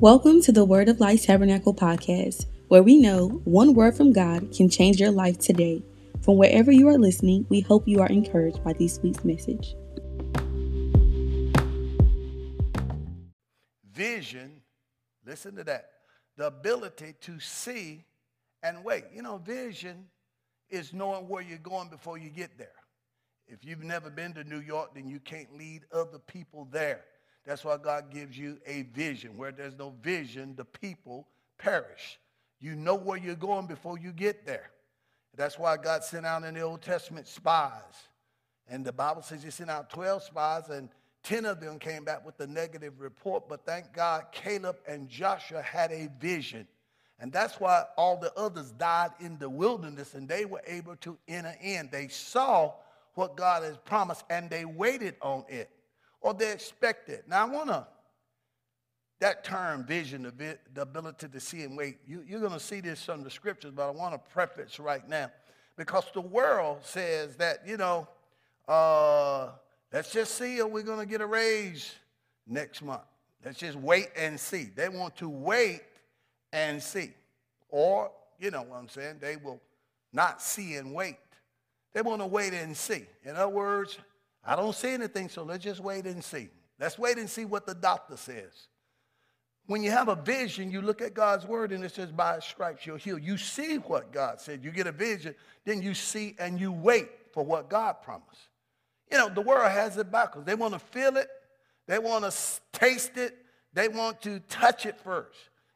Welcome to the Word of Life Tabernacle podcast, where we know one word from God can change your life today. From wherever you are listening, we hope you are encouraged by this week's message. Vision, listen to that, the ability to see and wait. Vision is knowing where you're going before you get there. If you've never been to New York, then you can't lead other people there. That's why God gives you a vision. Where there's no vision, the people perish. You know where you're going before you get there. That's why God sent out in the Old Testament spies. And the Bible says he sent out 12 spies, and 10 of them came back with a negative report. But thank God Caleb and Joshua had a vision. And that's why all the others died in the wilderness, and they were able to enter in. They saw what God has promised, and they waited on it, or they expected. Now, that term vision, the ability to see and wait, you're going to see this from the scriptures, but I want to preface right now, because the world says that, let's just see if we're going to get a raise next month. Let's just wait and see. They want to wait and see. Or, you know what I'm saying, they will not see and wait. They want to wait and see. In other words, I don't see anything, so let's just wait and see. Let's wait and see what the doctor says. When you have a vision, you look at God's word, and it says, by his stripes you're healed. You see what God said. You get a vision, then you see and you wait for what God promised. The world has it backwards. They want to feel it. They want to taste it. They want to touch it first.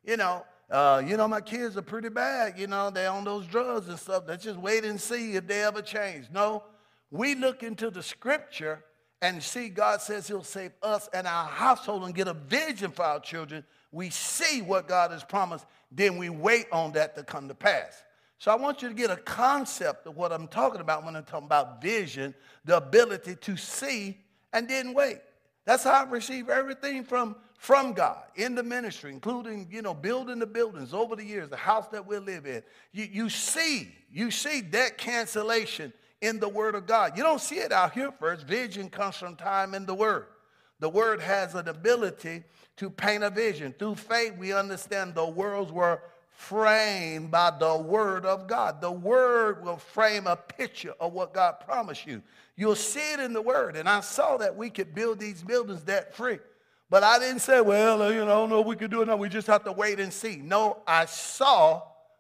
My kids are pretty bad. They're on those drugs and stuff. Let's just wait and see if they ever change. No, we look into the scripture and see God says he'll save us and our household and get a vision for our children. We see what God has promised. Then we wait on that to come to pass. So I want you to get a concept of what I'm talking about when I'm talking about vision, the ability to see and then wait. That's how I receive everything from God in the ministry, including, building the buildings over the years, the house that we live in. You see debt cancellation in the word of God. You don't see it out here first. Vision comes from time in the word. The word has an ability to paint a vision. Through faith, we understand the worlds were framed by the word of God. The word will frame a picture of what God promised you. You'll see it in the word. And I saw that we could build these buildings debt free. But I didn't say, well, I don't know if we could do it now. We just have to wait and see. No, I saw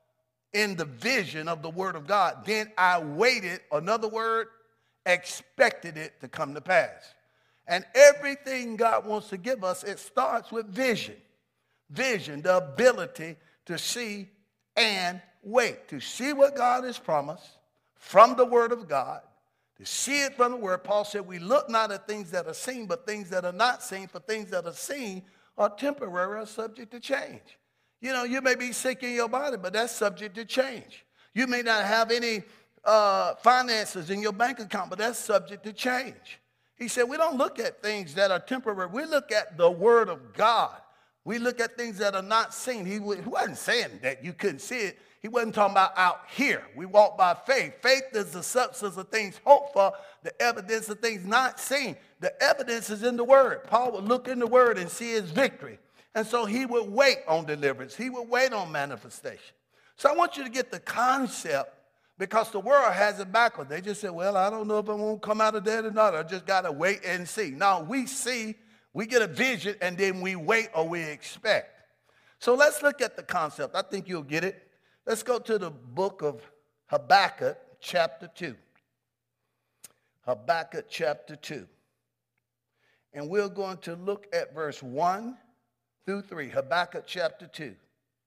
in the vision of the word of God. Then I waited, another word, expected it to come to pass. And everything God wants to give us, it starts with vision. Vision, the ability to see and wait. To see what God has promised from the word of God. To see it from the word. Paul said, we look not at things that are seen, but things that are not seen. For things that are seen are temporary or subject to change. You may be sick in your body, but that's subject to change. You may not have any finances in your bank account, but that's subject to change. He said, we don't look at things that are temporary. We look at the word of God. We look at things that are not seen. He wasn't saying that you couldn't see it. He wasn't talking about out here. We walk by faith. Faith is the substance of things hoped for, the evidence of things not seen. The evidence is in the word. Paul would look in the word and see his victory. And so he would wait on deliverance. He would wait on manifestation. So I want you to get the concept, because the world has it backwards. They just say, well, I don't know if I'm going to come out of that or not. I just got to wait and see. Now we see, we get a vision, and then we wait or we expect. So let's look at the concept. I think you'll get it. Let's go to the book of Habakkuk, chapter 2. Habakkuk, chapter 2. And we're going to look at verse 1 through 3. Habakkuk, chapter 2.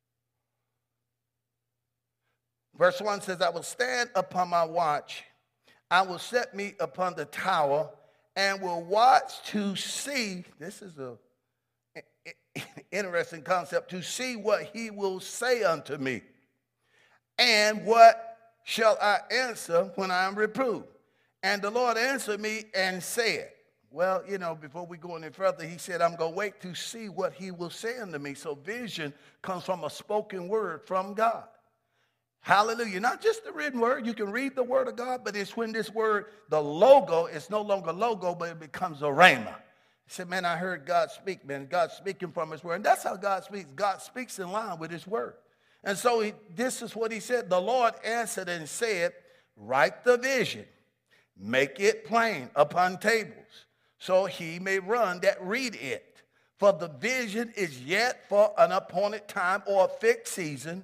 Verse 1 says, I will stand upon my watch. I will set me upon the tower and will watch to see. This is a interesting concept. To see what he will say unto me. And what shall I answer when I am reproved? And the Lord answered me and said, well, before we go any further, he said, I'm going to wait to see what he will say unto me. So vision comes from a spoken word from God. Hallelujah. Not just the written word. You can read the word of God, but it's when this word, the logo, is no longer logo, but it becomes a rhema. He said, man, I heard God speak, man. God's speaking from his word. And that's how God speaks. God speaks in line with his word. And so this is what he said. The Lord answered and said, write the vision, make it plain upon tables, so he may run that read it. For the vision is yet for an appointed time or a fixed season,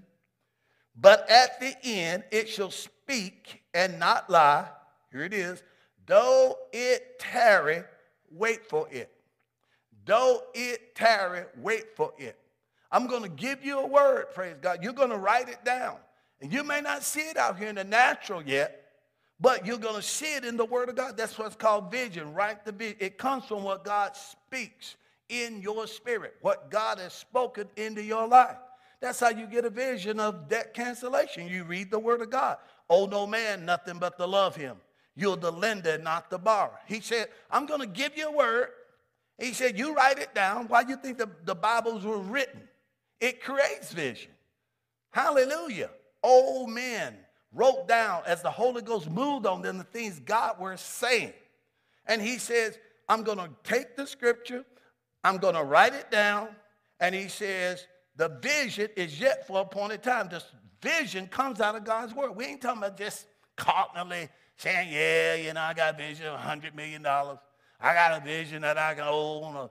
but at the end it shall speak and not lie. Here it is. Though it tarry, wait for it. Though it tarry, wait for it. I'm going to give you a word, praise God. You're going to write it down. And you may not see it out here in the natural yet, but you're going to see it in the word of God. That's what's called vision. Write the vision. It comes from what God speaks in your spirit, what God has spoken into your life. That's how you get a vision of debt cancellation. You read the word of God. Owe no man nothing but to love him. You're the lender, not the borrower. He said, I'm going to give you a word. He said, you write it down. Why do you think the Bibles were written? It creates vision. Hallelujah. Old men wrote down as the Holy Ghost moved on them the things God was saying. And he says, I'm going to take the scripture, I'm going to write it down, and he says, the vision is yet for appointed time. This vision comes out of God's word. We ain't talking about just carnally saying, yeah, I got a vision of $100 million. I got a vision that I can own,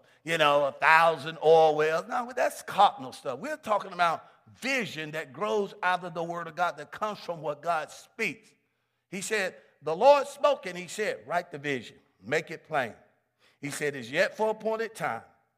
1,000 oil wells. No, that's carnal stuff. We're talking about vision that grows out of the word of God, that comes from what God speaks. He said, the Lord spoke, and he said, write the vision, make it plain. He said, it's yet for appointed time.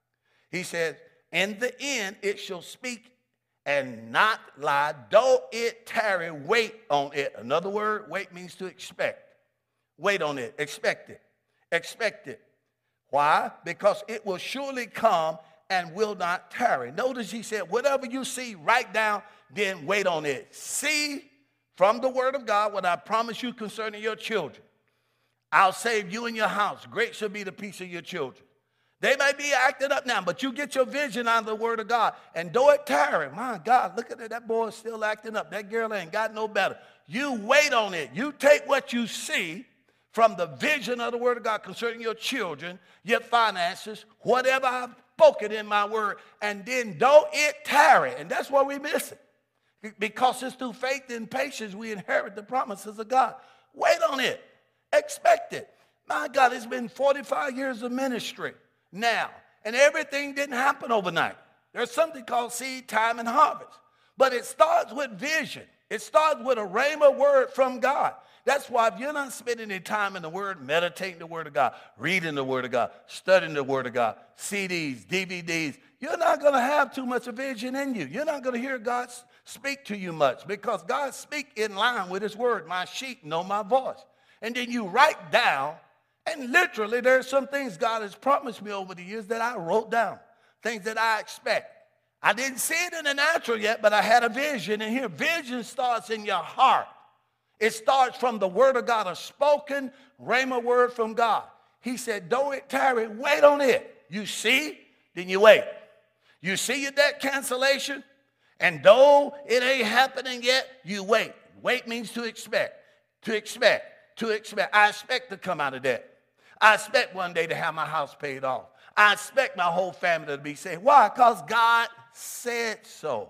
He said, in the end it shall speak and not lie, though it tarry, wait on it. Another word, wait means to expect. Wait on it, expect it, expect it. Why? Because it will surely come and will not tarry. Notice he said, whatever you see, write down, then wait on it. See from the word of God what I promise you concerning your children. I'll save you and your house. Great shall be the peace of your children. They may be acting up now, but you get your vision out of the word of God. And though it tarry, my God, look at it. That boy is still acting up. That girl ain't got no better. You wait on it. You take what you see from the vision of the word of God concerning your children, your finances, whatever I've spoken in my word, and then though it tarry, and that's why we miss it, because it's through faith and patience we inherit the promises of God. Wait on it. Expect it. My God, it's been 45 years of ministry now, and everything didn't happen overnight. There's something called seed time and harvest, but it starts with vision. It starts with a rhema word from God. That's why if you're not spending any time in the word, meditating the word of God, reading the word of God, studying the word of God, CDs, DVDs, you're not going to have too much of vision in you. You're not going to hear God speak to you much, because God speaks in line with his word. My sheep know my voice. And then you write down, and literally there's some things God has promised me over the years that I wrote down, things that I expect. I didn't see it in the natural yet, but I had a vision. And here, vision starts in your heart. It starts from the word of God, a spoken rhema word from God. He said, though it tarry, wait on it. You see, then you wait. You see your debt cancellation, and though it ain't happening yet, you wait. Wait means to expect, to expect, to expect. I expect to come out of debt. I expect one day to have my house paid off. I expect my whole family to be saved. Why? Because God said so.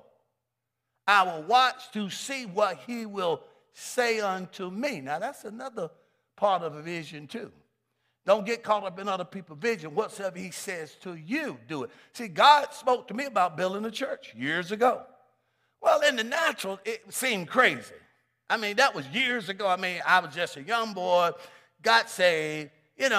I will watch to see what he will say unto me. Now, that's another part of a vision, too. Don't get caught up in other people's vision. Whatsoever he says to you, do it. See, God spoke to me about building a church years ago. Well, in the natural, it seemed crazy. I mean, that was years ago. I mean, I was just a young boy, got saved.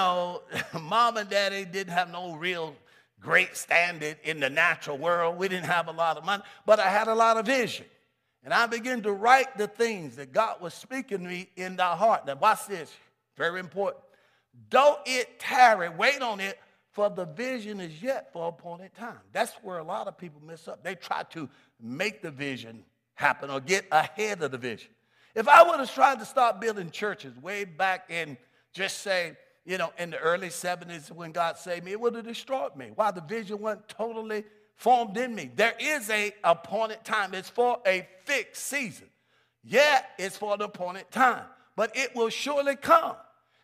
Mom and daddy didn't have no real great standing in the natural world. We didn't have a lot of money, but I had a lot of vision. And I began to write the things that God was speaking to me in the heart. Now, watch this. Very important. Though it tarry, wait on it, for the vision is yet for appointed time. That's where a lot of people mess up. They try to make the vision happen or get ahead of the vision. If I would have tried to start building churches way back in, just say, in the early 70s when God saved me, it would have destroyed me. Why? The vision wasn't totally formed in me. There is a appointed time. It's for a fixed season. Yet it's for the appointed time. But it will surely come.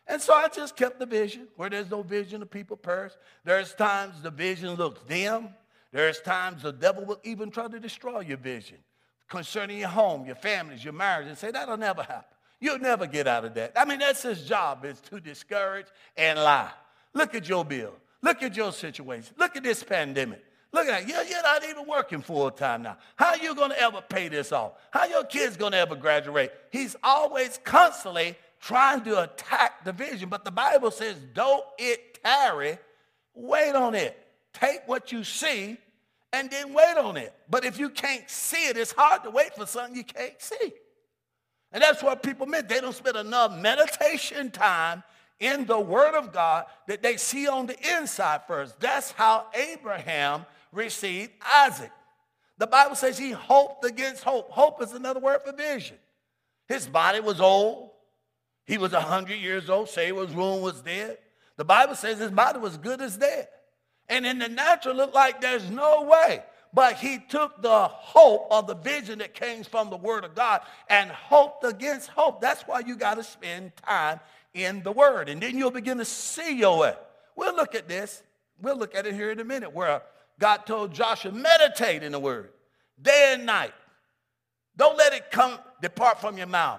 And so I just kept the vision. Where there's no vision, the people perish. There's times the vision looks dim. There's times the devil will even try to destroy your vision concerning your home, your families, your marriage, and say, that'll never happen. You'll never get out of that. I mean, that's his job, is to discourage and lie. Look at your bill. Look at your situation. Look at this pandemic. Look at that. You're not even working full time now. How are you going to ever pay this off? How your kids going to ever graduate? He's always constantly trying to attack the vision. But the Bible says, though it tarry, wait on it. Take what you see and then wait on it. But if you can't see it, it's hard to wait for something you can't see. And that's what people meant. They don't spend enough meditation time in the Word of God that they see on the inside first. That's how Abraham received Isaac. The Bible says he hoped against hope. Hope is another word for vision. His body was old. He was 100 years old. Sarah's womb was dead. The Bible says his body was good as dead. And in the natural, it looked like there's no way. But he took the hope of the vision that came from the Word of God and hoped against hope. That's why you got to spend time in the Word. And then you'll begin to see your way. We'll look at this. We'll look at it here in a minute, where God told Joshua, meditate in the Word day and night. Don't let it depart from your mouth.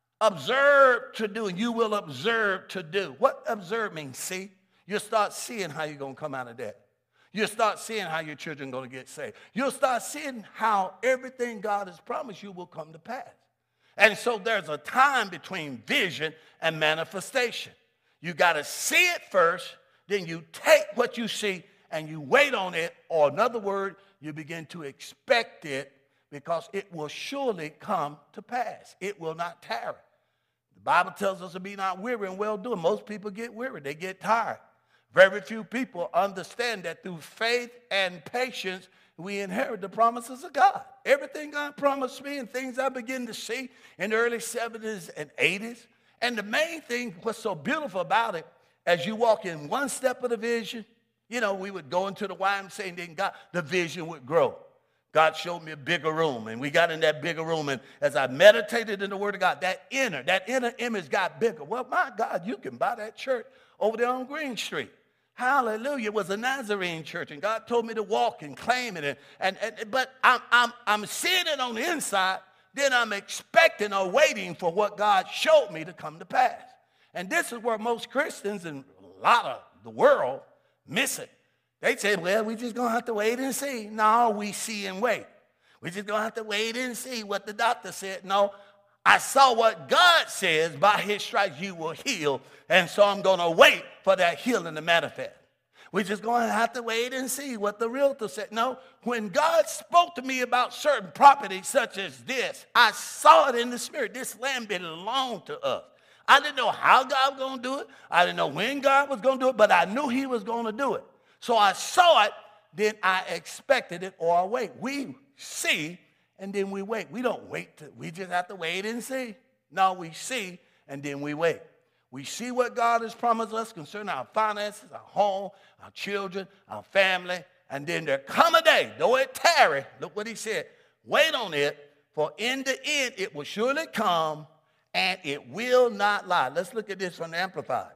Observe to do, and you will observe to do. What observe means? See? You'll start seeing how you're going to come out of that. You'll start seeing how your children are going to get saved. You'll start seeing how everything God has promised you will come to pass. And so there's a time between vision and manifestation. You got to see it first, then you take what you see and you wait on it, or in other words, you begin to expect it, because it will surely come to pass. It will not tarry. The Bible tells us to be not weary in well-doing. Most people get weary. They get tired. Very few people understand that through faith and patience, we inherit the promises of God. Everything God promised me and things I begin to see in the early 70s and 80s. And the main thing, what's so beautiful about it, as you walk in one step of the vision, you know, we would go into the YMCA and then the vision would grow. God showed me a bigger room, and we got in that bigger room, and as I meditated in the Word of God, that inner image got bigger. Well, my God, you can buy that church over there on Green Street. Hallelujah. It was a Nazarene church, and God told me to walk and claim it. But I'm seeing it on the inside, then I'm expecting or waiting for what God showed me to come to pass. And this is where most Christians and a lot of the world miss it. They say, well, we just going to have to wait and see. No, we see and wait. We just going to have to wait and see what the doctor said. No, I saw what God says, by his stripes you will heal. And so I'm going to wait for that healing to manifest. We're just going to have to wait and see what the realtor said. No, when God spoke to me about certain property such as this, I saw it in the spirit. This land belonged to us. I didn't know how God was going to do it. I didn't know when God was going to do it, but I knew he was going to do it. So I saw it, then I expected it, or I wait. We see, and then we wait. We don't wait. We just have to wait and see. No, we see, and then we wait. We see what God has promised us concerning our finances, our home, our children, our family, and then there come a day, though it tarry, look what he said, wait on it, for in the end it will surely come, and it will not lie. Let's look at this from the Amplified.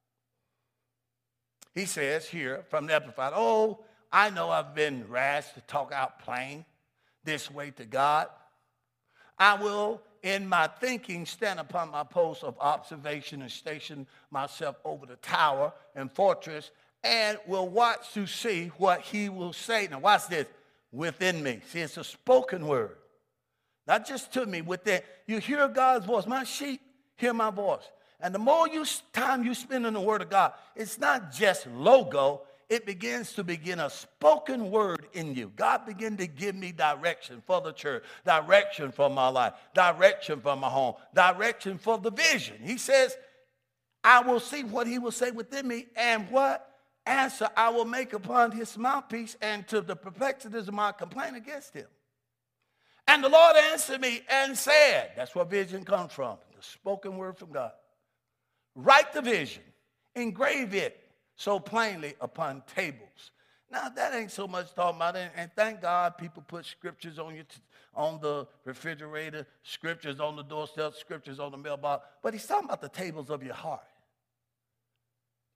He says here from the Amplified, oh, I know I've been rash to talk out plain this way to God. I will, in my thinking, stand upon my post of observation and station myself over the tower and fortress, and will watch to see what he will say. Now watch this, within me. See, it's a spoken word. Not just to me, within. You hear God's voice. My sheep hear my voice. And the more time you spend in the Word of God, it's not just logo. It begins to begin a spoken word in you. God began to give me direction for the church, direction for my life, direction for my home, direction for the vision. He says, I will see what he will say within me, and what answer I will make upon his mouthpiece, and to the perplexities of my complaint against him. And the Lord answered me and said, that's where vision comes from, the spoken word from God. Write the vision, engrave it so plainly upon tables. Now, that ain't so much talking about it, and thank God people put scriptures on the refrigerator, scriptures on the doorstep, scriptures on the mailbox, but he's talking about the tables of your heart.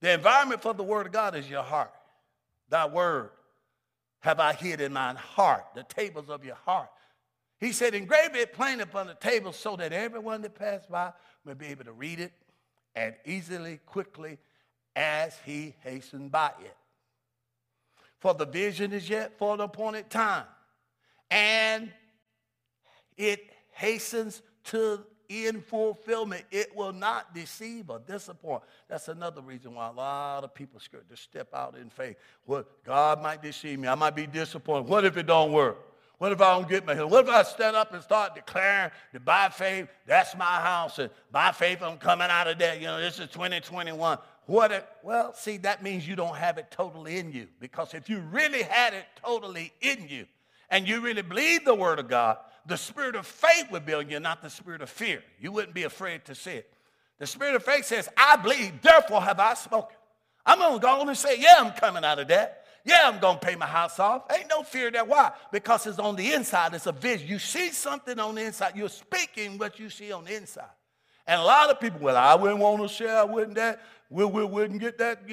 The environment for the word of God is your heart. Thy word have I hid in mine heart, the tables of your heart. He said, engrave it plain upon the table so that everyone that passed by may be able to read it and easily, quickly, as he hastened by it. For the vision is yet for the appointed time, and it hastens to in fulfillment. It will not deceive or disappoint. That's another reason why a lot of people scared to step out in faith. Well, God might deceive me. I might be disappointed. What if it don't work? What if I don't get my healing? What if I stand up and start declaring that by faith, that's my house, and by faith, I'm coming out of that. You know, this is 2021. Well, see, that means you don't have it totally in you. Because if you really had it totally in you, and you really believe the word of God, the spirit of faith would be in you, not the spirit of fear. You wouldn't be afraid to say it. The spirit of faith says, I believe, therefore have I spoken. I'm going to go on and say, yeah, I'm coming out of that. Yeah, I'm going to pay my house off. Ain't no fear there. Why? Because it's on the inside. It's a vision. You see something on the inside. You're speaking what you see on the inside. And a lot of people, well, I wouldn't want to share. I wouldn't that. We wouldn't get that,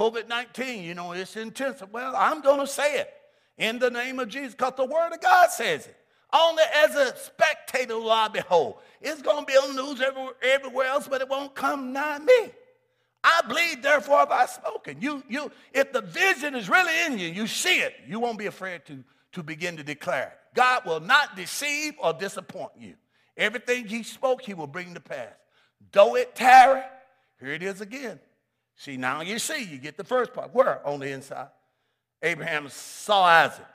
COVID-19. It's intensive. Well, I'm going to say it in the name of Jesus because the word of God says it. Only as a spectator will I behold. It's going to be on the news everywhere else, but it won't come nigh me. I believe, therefore have I spoken. If the vision is really in you, you see it, you won't be afraid to begin to declare it. God will not deceive or disappoint you. Everything he spoke, he will bring to pass. Though it tarry, here it is again. See, now you see, you get the first part. Where? On the inside. Abraham saw Isaac,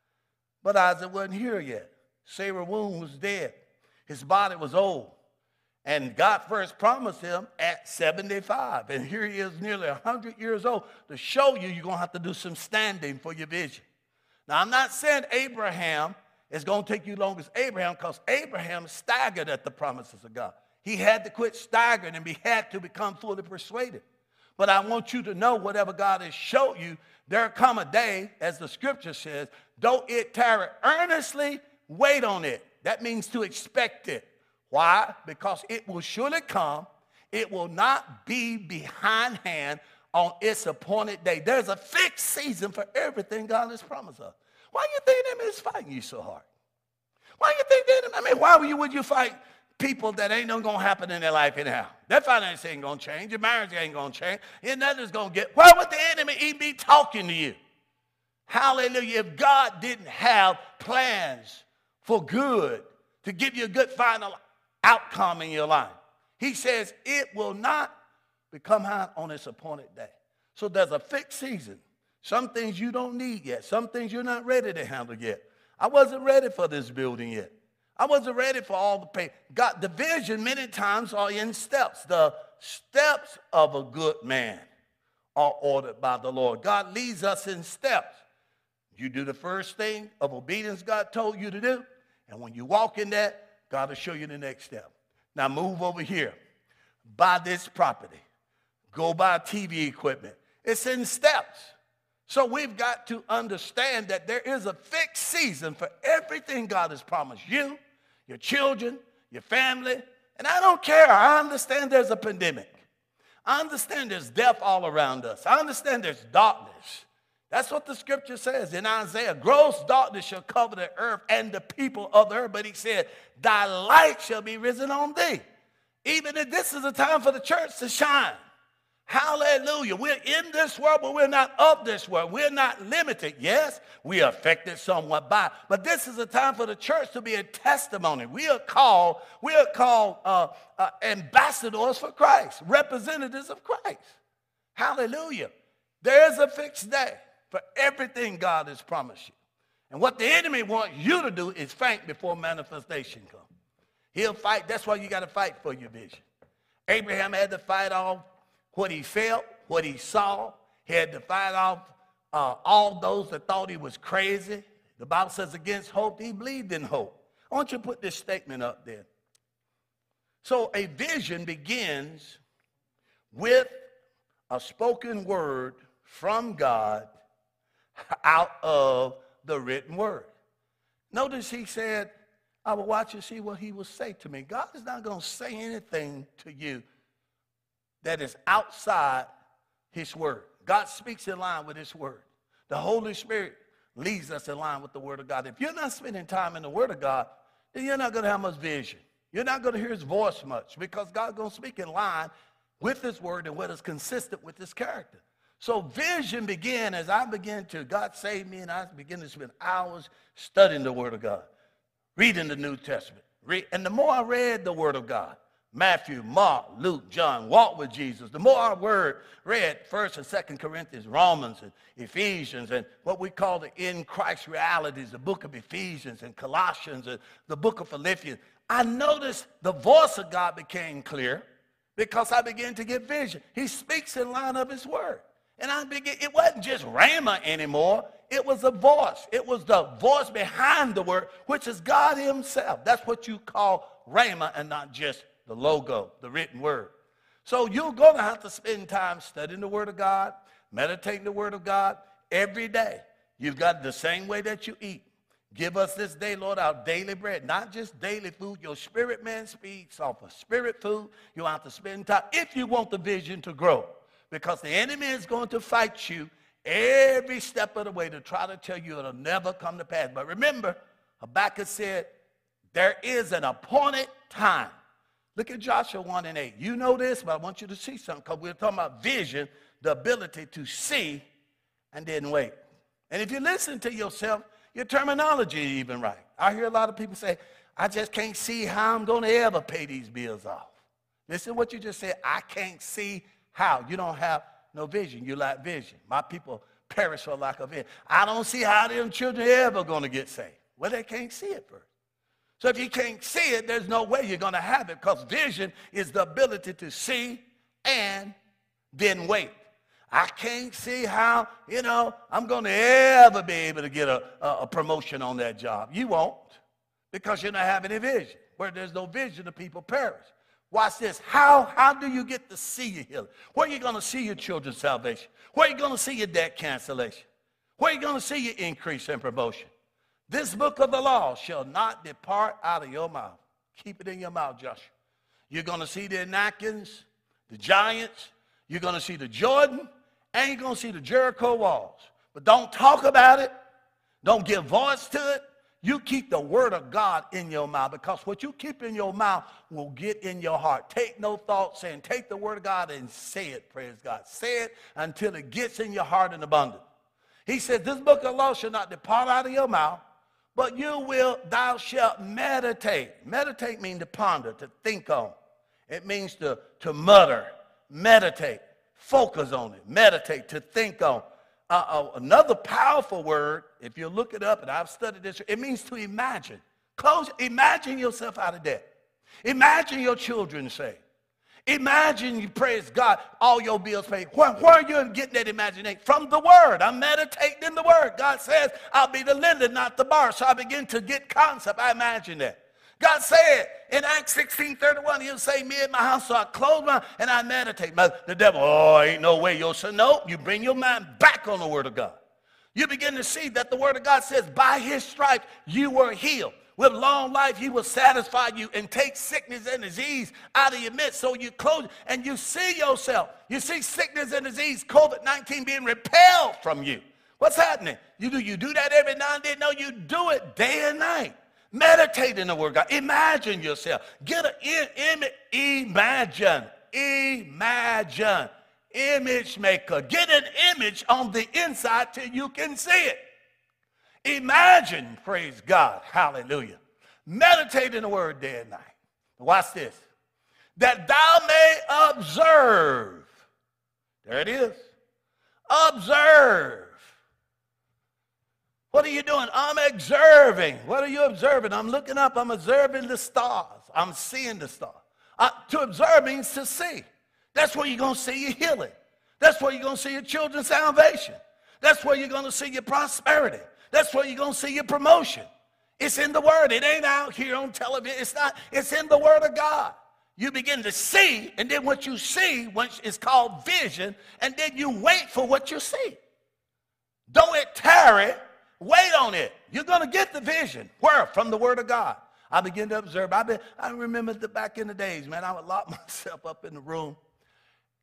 but Isaac wasn't here yet. Sarah's womb was dead. His body was old. And God first promised him at 75. And here he is nearly 100 years old to show you you're going to have to do some standing for your vision. Now, I'm not saying Abraham is going to take you long as Abraham because Abraham staggered at the promises of God. He had to quit staggering and he had to become fully persuaded. But I want you to know whatever God has showed you, there come a day, as the scripture says, though it tarry, earnestly wait on it. That means to expect it. Why? Because it will surely come. It will not be behindhand on its appointed day. There's a fixed season for everything God has promised us. Why do you think the enemy is fighting you so hard? Why do you think the enemy, why would you fight people that ain't nothing going to happen in their life anyhow? Their finance ain't going to change. Your marriage ain't going to change. And nothing's going to get. Why would the enemy even be talking to you? Hallelujah. If God didn't have plans for good, to give you a good final outcome in your life, he says it will not become high on its appointed day. So there's a fixed season. Some things you don't need yet. Some things you're not ready to handle yet. I wasn't ready for this building yet. I wasn't ready for all the pay. God, the vision many times are in steps. The steps of a good man are ordered by the Lord. God leads us in steps. You do the first thing of obedience God told you to do, and when you walk in that, God will show you the next step. Now move over here. Buy this property. Go buy TV equipment. It's in steps. So we've got to understand that there is a fixed season for everything God has promised you, your children, your family. And I don't care. I understand there's a pandemic. I understand there's death all around us. I understand there's darkness. That's what the scripture says in Isaiah. Gross darkness shall cover the earth and the people of the earth. But he said, thy light shall be risen on thee. Even if this is a time for the church to shine. Hallelujah. We're in this world, but we're not of this world. We're not limited. Yes, we are affected somewhat by. But this is a time for the church to be a testimony. We are called ambassadors for Christ, representatives of Christ. Hallelujah. There is a fixed day for everything God has promised you. And what the enemy wants you to do is faint before manifestation comes. He'll fight. That's why you got to fight for your vision. Abraham had to fight off what he felt, what he saw. He had to fight off all those that thought he was crazy. The Bible says against hope, he believed in hope. I want you to put this statement up there. So a vision begins with a spoken word from God out of the written word. Notice he said, I will watch and see what he will say to me. God is not going to say anything to you that is outside his word. God speaks in line with his word. The Holy Spirit leads us in line with the word of God. If you're not spending time in the word of God, then you're not going to have much vision. You're not going to hear his voice much because God's going to speak in line with his word and what is consistent with his character. So vision began as God saved me, and I began to spend hours studying the word of God, reading the New Testament. And the more I read the word of God, Matthew, Mark, Luke, John, walked with Jesus, the more I read 1st and 2nd Corinthians, Romans, and Ephesians, and what we call the in Christ realities, the book of Ephesians and Colossians and the book of Philippians, I noticed the voice of God became clear because I began to get vision. He speaks in line of his word. And it wasn't just rhema anymore. It was a voice. It was the voice behind the word, which is God himself. That's what you call rhema and not just the logo, the written word. So you're going to have to spend time studying the word of God, meditating the word of God every day. You've got the same way that you eat. Give us this day, Lord, our daily bread, not just daily food. Your spirit man speaks off of spirit food. You'll have to spend time if you want the vision to grow. Because the enemy is going to fight you every step of the way to try to tell you it'll never come to pass. But remember, Habakkuk said, there is an appointed time. Look at Joshua 1:8. You know this, but I want you to see something because we're talking about vision, the ability to see and then wait. And if you listen to yourself, your terminology is even right. I hear a lot of people say, I just can't see how I'm going to ever pay these bills off. Listen to what you just said. I can't see how? You don't have no vision. You lack vision. My people perish for lack of vision. I don't see how them children ever going to get saved. Well, they can't see it first. So if you can't see it, there's no way you're going to have it because vision is the ability to see and then wait. I can't see how, I'm going to ever be able to get a promotion on that job. You won't because you're not having any vision. Where there's no vision, the people perish. Watch this. How do you get to see your healing? Where are you going to see your children's salvation? Where are you going to see your debt cancellation? Where are you going to see your increase in promotion? This book of the law shall not depart out of your mouth. Keep it in your mouth, Joshua. You're going to see the Anakians, the giants. You're going to see the Jordan, and you're going to see the Jericho walls. But don't talk about it. Don't give voice to it. You keep the word of God in your mouth because what you keep in your mouth will get in your heart. Take no thought saying, take the word of God and say it, praise God. Say it until it gets in your heart in abundance. He said, this book of law shall not depart out of your mouth, but thou shalt meditate. Meditate means to ponder, to think on. It means to mutter, meditate, focus on it, meditate, to think on. Another powerful word, if you look it up, and I've studied this, it means to imagine. Imagine yourself out of debt. Imagine your children saved. Imagine you, praise God, all your bills paid. Where are you getting that imagination? From the word. I'm meditating in the word. God says, I'll be the lender, not the borrower. So I begin to get concept. I imagine that. God said in Acts 16:31, he'll say, me and my house, so I close my and I meditate. The devil, ain't no way you'll say, no, you bring your mind back on the word of God. You begin to see that the word of God says, by his stripes you were healed. With long life he will satisfy you and take sickness and disease out of your midst. So you close and you see yourself. You see sickness and disease, COVID-19 being repelled from you. What's happening? You do that every now and then? No, you do it day and night. Meditate in the word of God. Imagine yourself. Get an image image maker. Get an image on the inside till you can see it. Imagine, praise God, hallelujah. Meditate in the word day and night. Watch this. That thou may observe. There it is. Observe. What are you doing? I'm observing. What are you observing? I'm looking up. I'm observing the stars. I'm seeing the stars. To observe means to see. That's where you're going to see your healing. That's where you're going to see your children's salvation. That's where you're going to see your prosperity. That's where you're going to see your promotion. It's in the word. It ain't out here on television. It's not. It's in the word of God. You begin to see, and then what you see is called vision, and then you wait for what you see. Don't it tarry. Wait on it. You're going to get the vision. Where? From the word of God. I begin to observe. I remember back in the days, man, I would lock myself up in the room,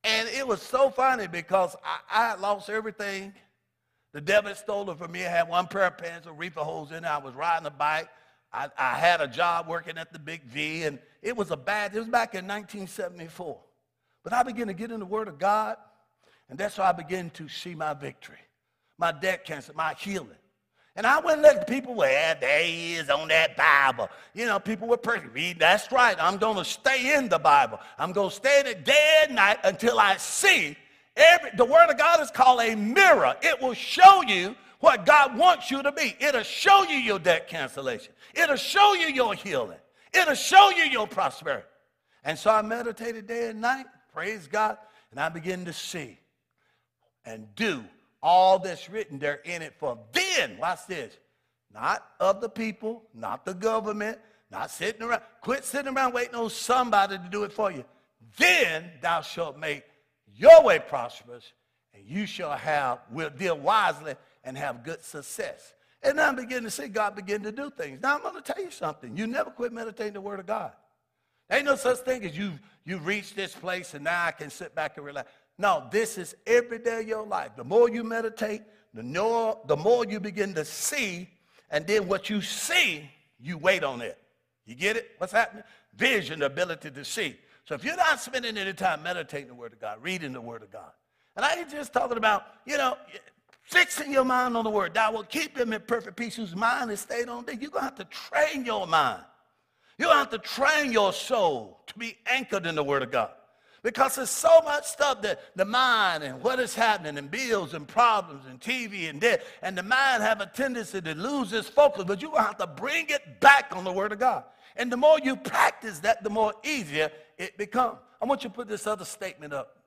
And it was so funny because I had lost everything. The devil had stolen from me. I had one pair of pants with reefer holes in it. I was riding a bike. I had a job working at the Big V, and it was back in 1974. But I began to get in the Word of God, and that's how I began to see my victory, my debt cancer, my healing. And I wouldn't let people, well, there he is on that Bible. You know, people were persecuted. That's right. I'm going to stay in the Bible. I'm going to stay in it day and night until I see. The Word of God is called a mirror. It will show you what God wants you to be. It'll show you your debt cancellation. It'll show you your healing. It'll show you your prosperity. And so I meditated day and night, praise God, and I began to see and do all that's written there in it for then, watch this, not of the people, not the government, not sitting around. Quit sitting around waiting on somebody to do it for you. Then thou shalt make your way prosperous, and you will deal wisely and have good success. And now I'm beginning to see God begin to do things. Now I'm going to tell you something. You never quit meditating the Word of God. There ain't no such thing as you've reached this place and now I can sit back and relax. No, this is every day of your life. The more you meditate, the more you begin to see, and then what you see, you wait on it. You get it? What's happening? Vision, the ability to see. So if you're not spending any time meditating the Word of God, reading the Word of God, and I ain't just talking about, fixing your mind on the Word, that will keep him in perfect peace whose mind is stayed on thee. You're going to have to train your mind. You're going to have to train your soul to be anchored in the Word of God. Because there's so much stuff that the mind and what is happening and bills and problems and TV and debt, and the mind have a tendency to lose its focus, but you're going to have to bring it back on the Word of God. And the more you practice that, the more easier it becomes. I want you to put this other statement up.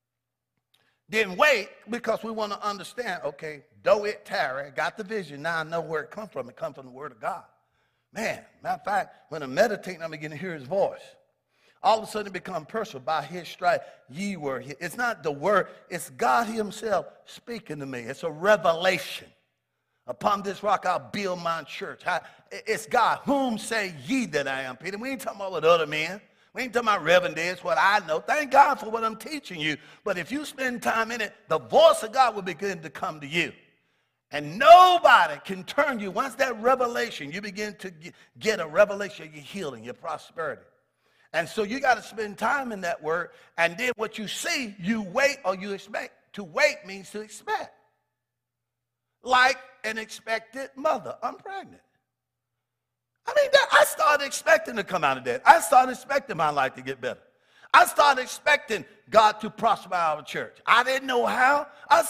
Then wait, because we want to understand, okay, though it tarry, got the vision, now I know where it comes from. It comes from the Word of God. Man, matter of fact, when I'm meditating, I'm beginning to hear his voice. All of a sudden it becomes personal. By his stripe, ye were healed. It's not the word. It's God himself speaking to me. It's a revelation. Upon this rock I'll build my church. It's God. Whom say ye that I am, Peter? We ain't talking about what other men. We ain't talking about Reverend is, what I know. Thank God for what I'm teaching you. But if you spend time in it, the voice of God will begin to come to you. And nobody can turn you. Once that revelation, you begin to get a revelation of your healing, your prosperity. And so you got to spend time in that word. And then what you see, you wait or you expect. To wait means to expect. Like an expected mother. I'm pregnant. I mean, I started expecting to come out of that. I started expecting my life to get better. I started expecting God to prosper our church. I didn't know how.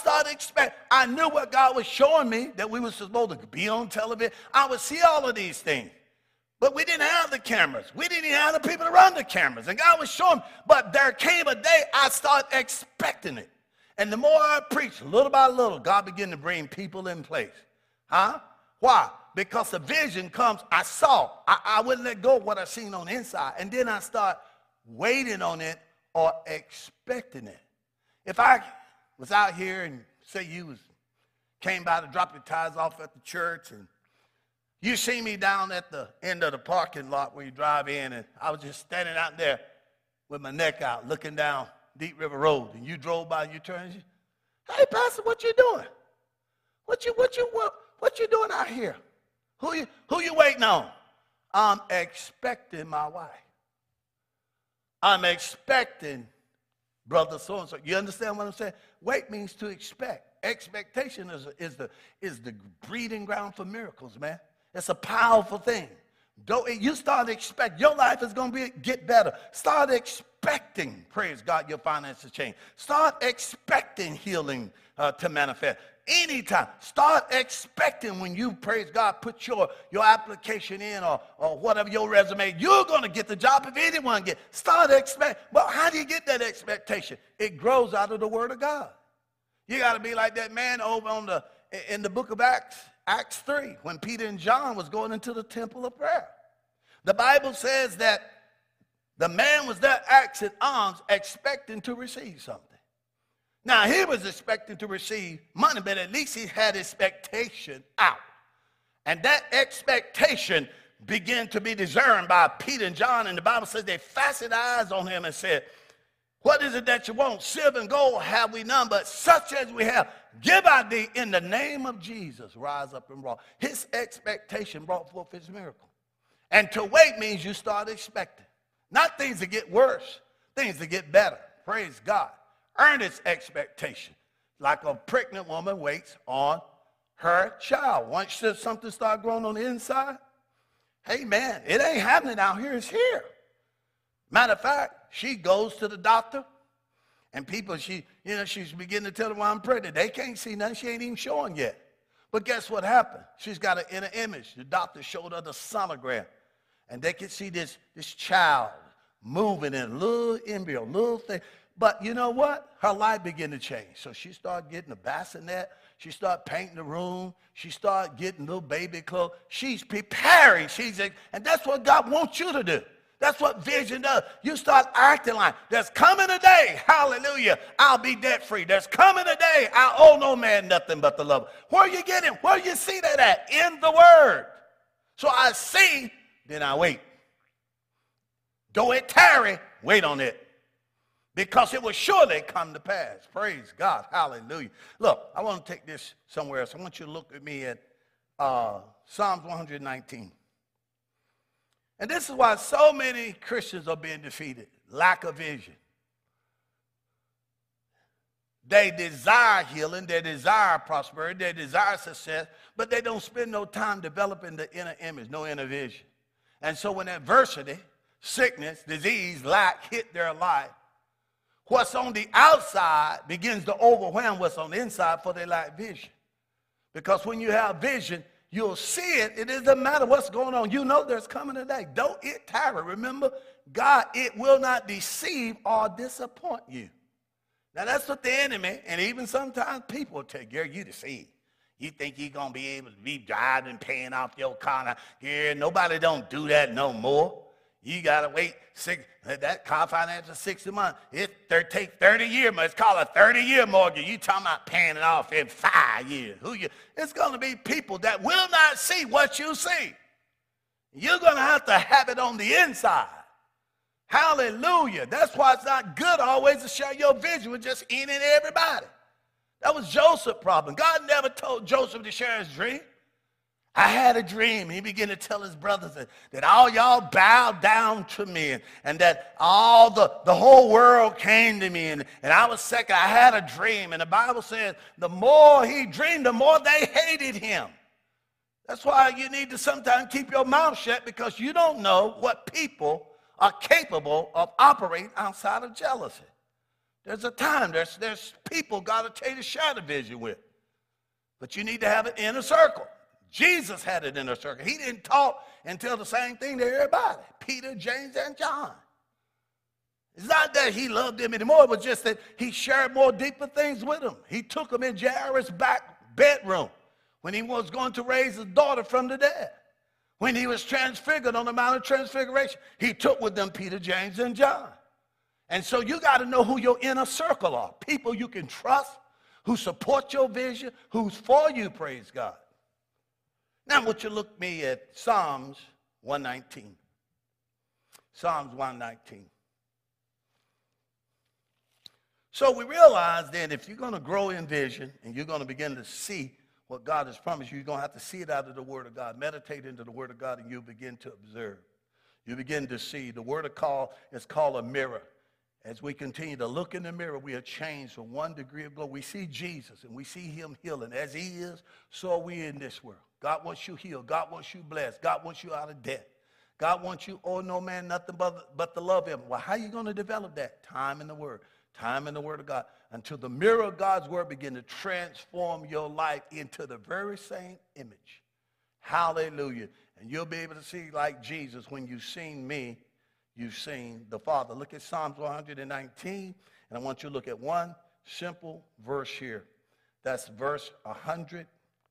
I knew what God was showing me, that we were supposed to be on television. I would see all of these things. But we didn't have the cameras. We didn't even have the people to run the cameras. And God was showing me. But there came a day I started expecting it. And the more I preached, little by little, God began to bring people in place. Huh? Why? Because the vision comes, I saw. I wouldn't let go of what I seen on the inside. And then I start waiting on it or expecting it. If I was out here and say you came by to drop your tithes off at the church, and you see me down at the end of the parking lot where you drive in, and I was just standing out there with my neck out looking down Deep River Road, and you drove by and you turned and you, hey, Pastor, what you doing? What you doing out here? Who you waiting on? I'm expecting my wife. I'm expecting brother so-and-so. You understand what I'm saying? Wait means to expect. Expectation is the breeding ground for miracles, man. It's a powerful thing. You start expecting, your life is going to get better. Start expecting, praise God, your finances change. Start expecting healing to manifest. Anytime. Start expecting when you, praise God, put your application in or whatever, your resume, you're going to get the job if anyone gets. Start expecting. But how do you get that expectation? It grows out of the Word of God. You got to be like that man over in the book of Acts 3, when Peter and John was going into the temple of prayer. The Bible says that the man was there asking alms, expecting to receive something. Now, he was expecting to receive money, but at least he had expectation out. And that expectation began to be discerned by Peter and John, and the Bible says they fastened eyes on him and said, What is it that you want? Silver and gold have we none, but such as we have, give I thee in the name of Jesus. Rise up and walk. His expectation brought forth his miracle. And to wait means you start expecting. Not things that get worse, things that get better. Praise God. Earnest expectation. Like a pregnant woman waits on her child. Once something starts growing on the inside, hey man, it ain't happening out here, it's here. Matter of fact, she goes to the doctor, and people, she's beginning to tell them why I'm pregnant. They can't see nothing. She ain't even showing yet. But guess what happened? She's got an inner image. The doctor showed her the sonogram, and they could see this child moving in a little embryo, little thing. But you know what? Her life began to change. So she started getting a bassinet. She started painting the room. She started getting little baby clothes. She's preparing. And that's what God wants you to do. That's what vision does. You start acting like, there's coming a day, hallelujah, I'll be debt free. There's coming a day, I owe no man nothing but the love. Where you get it? Where you see that at? In the word. So I see, then I wait. Though it tarry, wait on it. Because it will surely come to pass. Praise God, hallelujah. Look, I want to take this somewhere else. I want you to look at me at Psalms 119. And this is why so many Christians are being defeated. Lack of vision. They desire healing, they desire prosperity, they desire success, but they don't spend no time developing the inner image, no inner vision. And so when adversity, sickness, disease, lack hit their life, what's on the outside begins to overwhelm what's on the inside, for they lack vision. Because when you have vision, you'll see it. It doesn't matter what's going on. You know there's coming a day. Don't it tarry. Remember, God, it will not deceive or disappoint you. Now, that's what the enemy, and even sometimes people will tell you, you deceive. You think you're going to be able to be driving, paying off your car. Now, yeah, nobody don't do that no more. You got to wait. That car finance is 60 months. It take 30 years. It's called a 30-year mortgage. You talking about paying it off in 5 years. It's going to be people that will not see what you see. You're going to have it on the inside. Hallelujah. That's why it's not good always to share your vision with just any and everybody. That was Joseph's problem. God never told Joseph to share his dream. I had a dream. He began to tell his brothers that all y'all bowed down to me, and that all the whole world came to me, and I was second. I had a dream, and the Bible says the more he dreamed, the more they hated him. That's why you need to sometimes keep your mouth shut, because you don't know what people are capable of operating outside of jealousy. There's a time, there's people God will tell you to share the vision with, but you need to have an inner circle. Jesus had it in a circle. He didn't talk and tell the same thing to everybody. Peter, James, and John. It's not that he loved them anymore. It was just that he shared more deeper things with them. He took them in Jairus' back bedroom when he was going to raise his daughter from the dead. When he was transfigured on the Mount of Transfiguration, he took with them Peter, James, and John. And so you got to know who your inner circle are. People you can trust, who support your vision, who's for you, praise God. Now, would you look me at Psalms 119? Psalms 119. So we realize then if you're going to grow in vision and you're going to begin to see what God has promised you, you're going to have to see it out of the Word of God. Meditate into the Word of God, and you'll begin to observe. You begin to see. The Word of God is called a mirror. As we continue to look in the mirror, we are changed from one degree of glory. We see Jesus, and we see him healing. As he is, so are we in this world. God wants you healed. God wants you blessed. God wants you out of debt. God wants you, owe no man nothing but to love him. Well, how are you going to develop that? Time in the Word. Time in the Word of God. Until the mirror of God's Word begin to transform your life into the very same image. Hallelujah. And you'll be able to see like Jesus. When you've seen me, you've seen the Father. Look at Psalms 119. And I want you to look at one simple verse here. That's verse 130.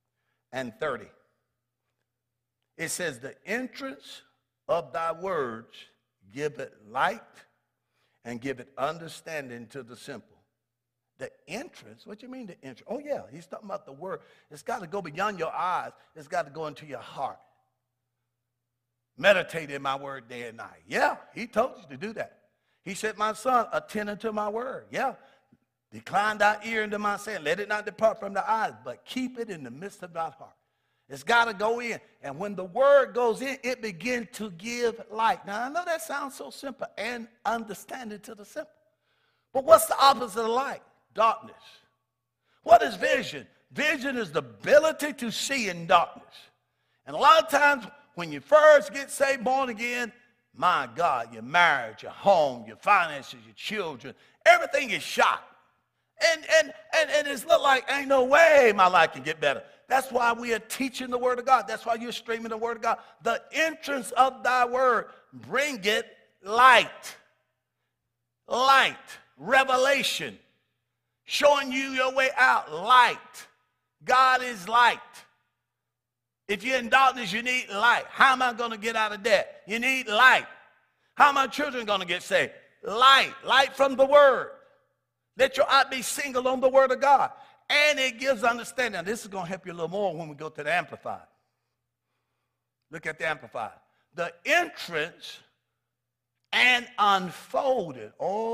It says, the entrance of thy words give it light and give it understanding to the simple. The entrance? What do you mean the entrance? Oh, yeah, he's talking about the word. It's got to go beyond your eyes. It's got to go into your heart. Meditate in my word day and night. Yeah, he told you to do that. He said, my son, attend unto my word. Yeah. Decline thy ear into my saying. Let it not depart from the eyes, but keep it in the midst of thy heart. It's got to go in. And when the word goes in, it begins to give light. Now, I know that sounds so simple and understanding to the simple. But what's the opposite of light? Darkness. What is vision? Vision is the ability to see in darkness. And a lot of times when you first get saved, born again, my God, your marriage, your home, your finances, your children, everything is shot. And it's look like ain't no way my life can get better. That's why we are teaching the word of God. That's why you're streaming the word of God. The entrance of thy word, bring it light. Light, revelation, showing you your way out. Light. God is light. If you're in darkness, you need light. How am I going to get out of debt? You need light. How are my children going to get saved? Light. Light from the word. Let your eye be single on the word of God. And it gives understanding. Now, this is going to help you a little more when we go to the Amplified. Look at the Amplified. The entrance and unfolding,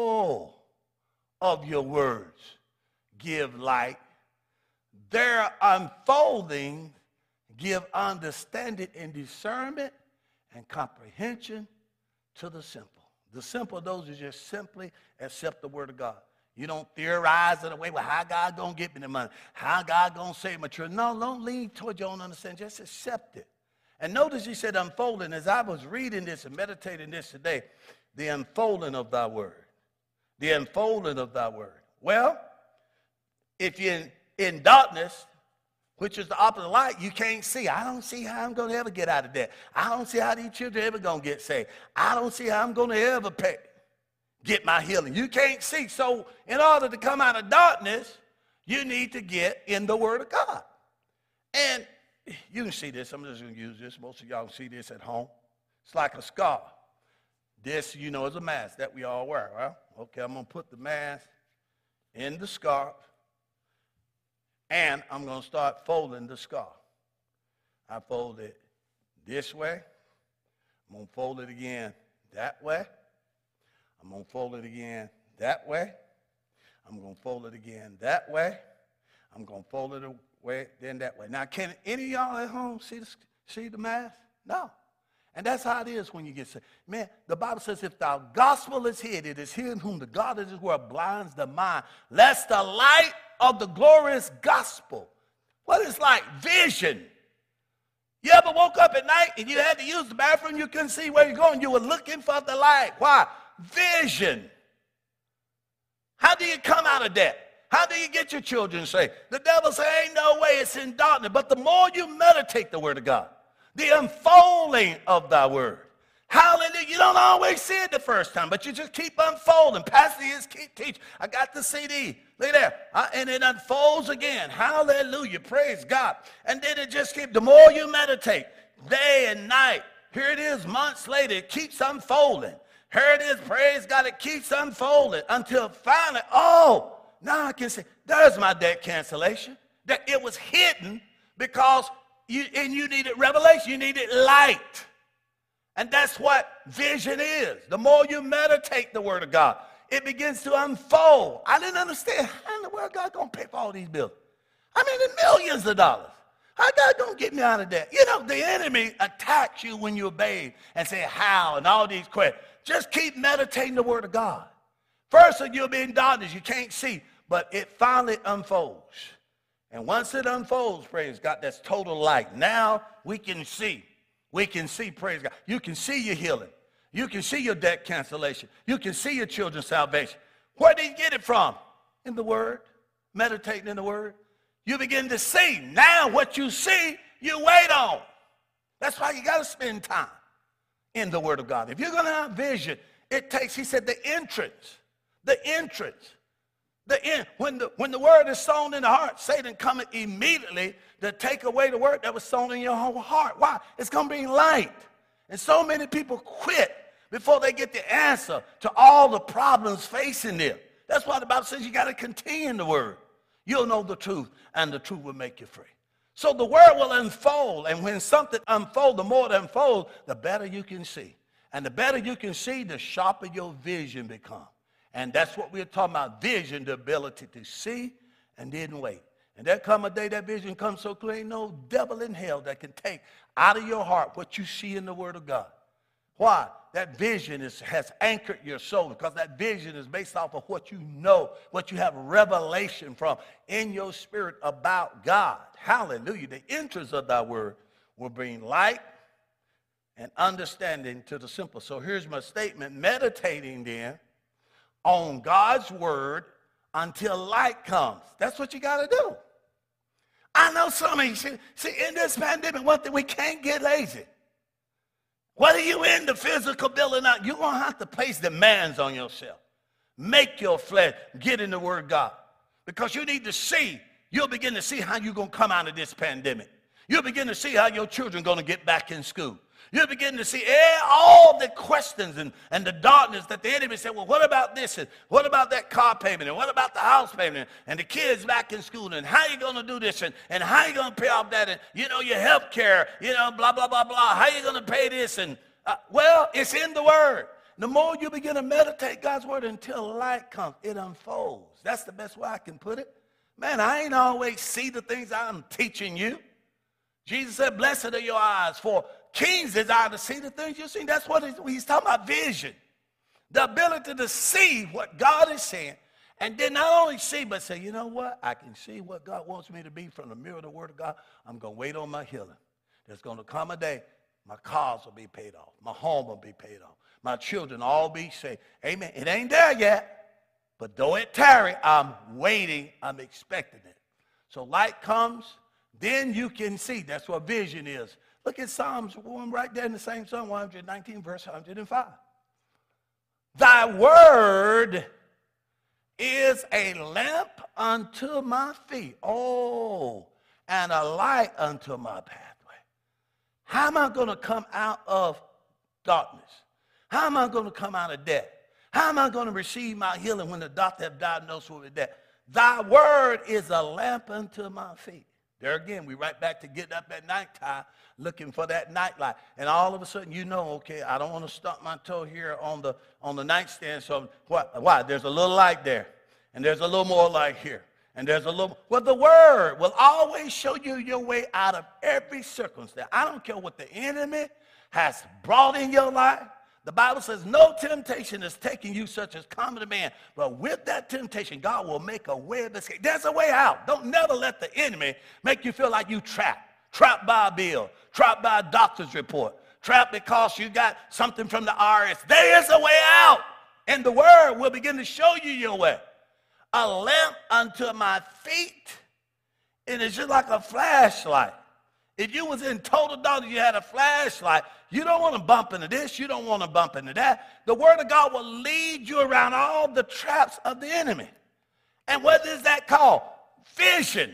of your words give light. Their unfolding give understanding and discernment and comprehension to the simple. The simple, those who just simply accept the word of God. You don't theorize it away. Well, how God going to get me the money? How God going to save my children? No, don't lean toward your own understanding. Just accept it. And notice he said unfolding. As I was reading this and meditating this today, the unfolding of thy word. The unfolding of thy word. Well, if you're in darkness, which is the opposite of light, you can't see. I don't see how I'm going to ever get out of that. I don't see how these children ever going to get saved. I don't see how I'm going to ever get my healing. You can't see. So in order to come out of darkness, you need to get in the word of God. And you can see this. I'm just going to use this. Most of y'all see this at home. It's like a scar. This, you know, is a mask that we all wear, right? Okay, I'm going to put the mask in the scarf, and I'm going to start folding the scarf. I fold it this way. I'm going to fold it again that way. I'm going to fold it again that way. I'm going to fold it again that way. I'm going to fold it away, then that way. Now, can any of y'all at home see the mask? No. And that's how it is when you get saved. Man, the Bible says if the gospel is hid, it is hid whom the God of this world blinds the mind, lest the light of the glorious gospel. What is light? Vision. You ever woke up at night and you had to use the bathroom, you couldn't see where you're going, you were looking for the light. Why? Vision. How do you come out of that? How do you get your children saved? The devil says, ain't no way, it's in darkness. But the more you meditate the word of God, the unfolding of thy word. Hallelujah. You don't always see it the first time, but you just keep unfolding. Pastor is keep teaching. I got the CD. Look at that. And it unfolds again. Hallelujah. Praise God. And then it just keeps, the more you meditate, day and night, here it is months later, it keeps unfolding. Here it is, praise God, it keeps unfolding until finally, now I can say, there's my debt cancellation. That it was hidden because you needed revelation, you needed light. And that's what vision is. The more you meditate the word of God, it begins to unfold. I didn't understand how in the world God going to pay for all these bills. I mean, the millions of dollars. How God going to get me out of that? You know, the enemy attacks you when you obey and say how and all these questions. Just keep meditating the word of God. First, you'll be in darkness. You can't see. But it finally unfolds. And once it unfolds, praise God, that's total light. Now we can see. We can see, praise God. You can see your healing. You can see your debt cancellation. You can see your children's salvation. Where did you get it from? In the word. Meditating in the word. You begin to see. Now what you see, you wait on. That's why you got to spend time in the word of God. If you're going to have vision, it takes, he said, the entrance. When the word is sown in the heart, Satan cometh immediately to take away the word that was sown in your whole heart. Why? It's going to bring light. And so many people quit before they get the answer to all the problems facing them. That's why the Bible says you got to continue in the word. You'll know the truth, and the truth will make you free. So the word will unfold, and when something unfolds, the more it unfolds, the better you can see. And the better you can see, the sharper your vision becomes. And that's what we're talking about, vision, the ability to see and then wait. And there come a day that vision comes so clear, ain't no devil in hell that can take out of your heart what you see in the Word of God. Why? That vision has anchored your soul, because that vision is based off of what you know, what you have revelation from in your spirit about God. Hallelujah. The entrance of thy word will bring light and understanding to the simple. So here's my statement. Meditating then on God's word until light comes. That's what you got to do. I know some of you, see, in this pandemic, one thing, we can't get lazy. Whether you in the physical building or not, you're going to have to place demands on yourself. Make your flesh get in the word of God. Because you need to see, you'll begin to see how you're going to come out of this pandemic. You'll begin to see how your children are going to get back in school. You'll begin to see all the questions and the darkness that the enemy said, well, what about this? And what about that car payment? And what about the house payment? And the kids back in school? And how you going to do this? And how you going to pay off that? And, your health care, blah, blah, blah, blah. How you going to pay this? And, well, it's in the word. The more you begin to meditate God's word until light comes, it unfolds. That's the best way I can put it. Man, I ain't always see the things I'm teaching you. Jesus said, blessed are your eyes, for kings desire to see the things you see. That's what he's talking about, vision. The ability to see what God is saying, and then not only see, but say, you know what? I can see what God wants me to be from the mirror of the word of God. I'm going to wait on my healing. There's going to come a day my cars will be paid off. My home will be paid off. My children all be saved. Amen. It ain't there yet, but though it tarry, I'm waiting. I'm expecting it. So light comes, then you can see. That's what vision is. Look at Psalms 1 right there in the same Psalm 119, verse 105. Thy word is a lamp unto my feet, and a light unto my pathway. How am I going to come out of darkness? How am I going to come out of death? How am I going to receive my healing when the doctor have diagnosed me with death? Thy word is a lamp unto my feet. There again, we right back to getting up at nighttime looking for that night light. And all of a sudden, okay, I don't want to stump my toe here on the nightstand. So why? There's a little light there. And there's a little more light here. And there's a little, well, the word will always show you your way out of every circumstance. I don't care what the enemy has brought in your life. The Bible says no temptation is taking you such as common to man. But with that temptation, God will make a way of escape. There's a way out. Don't never let the enemy make you feel like you trapped. Trapped by a bill. Trapped by a doctor's report. Trapped because you got something from the IRS. There is a way out. And the word will begin to show you your way. A lamp unto my feet. And it's just like a flashlight. If you was in total darkness, you had a flashlight. You don't want to bump into this. You don't want to bump into that. The word of God will lead you around all the traps of the enemy. And what is that called? Vision.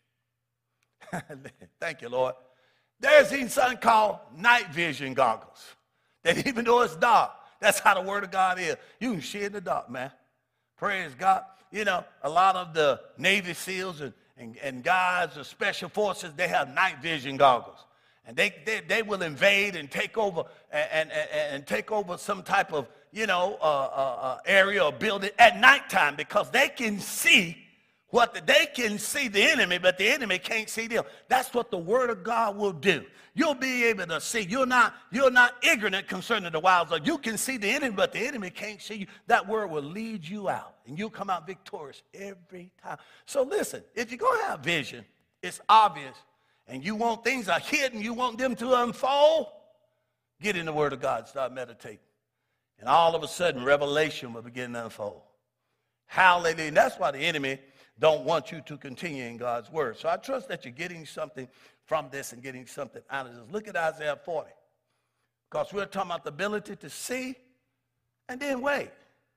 Thank you, Lord. There's even something called night vision goggles. That even though it's dark, that's how the word of God is. You can see in the dark, man. Praise God. A lot of the Navy SEALs and guys, the special forces, they have night vision goggles. And they will invade and take over and take over some type of, area or building at nighttime because they can see they can see the enemy, but the enemy can't see them. That's what the word of God will do. You'll be able to see. You're not ignorant concerning the wiles of. You can see the enemy, but the enemy can't see you. That word will lead you out, and you'll come out victorious every time. So listen, if you're going to have vision, it's obvious, and you want things are hidden, you want them to unfold, get in the word of God, start meditating. And all of a sudden, revelation will begin to unfold. Hallelujah. And that's why the enemy don't want you to continue in God's word. So I trust that you're getting something from this and getting something out of this. Look at Isaiah 40. Because we're talking about the ability to see and then wait.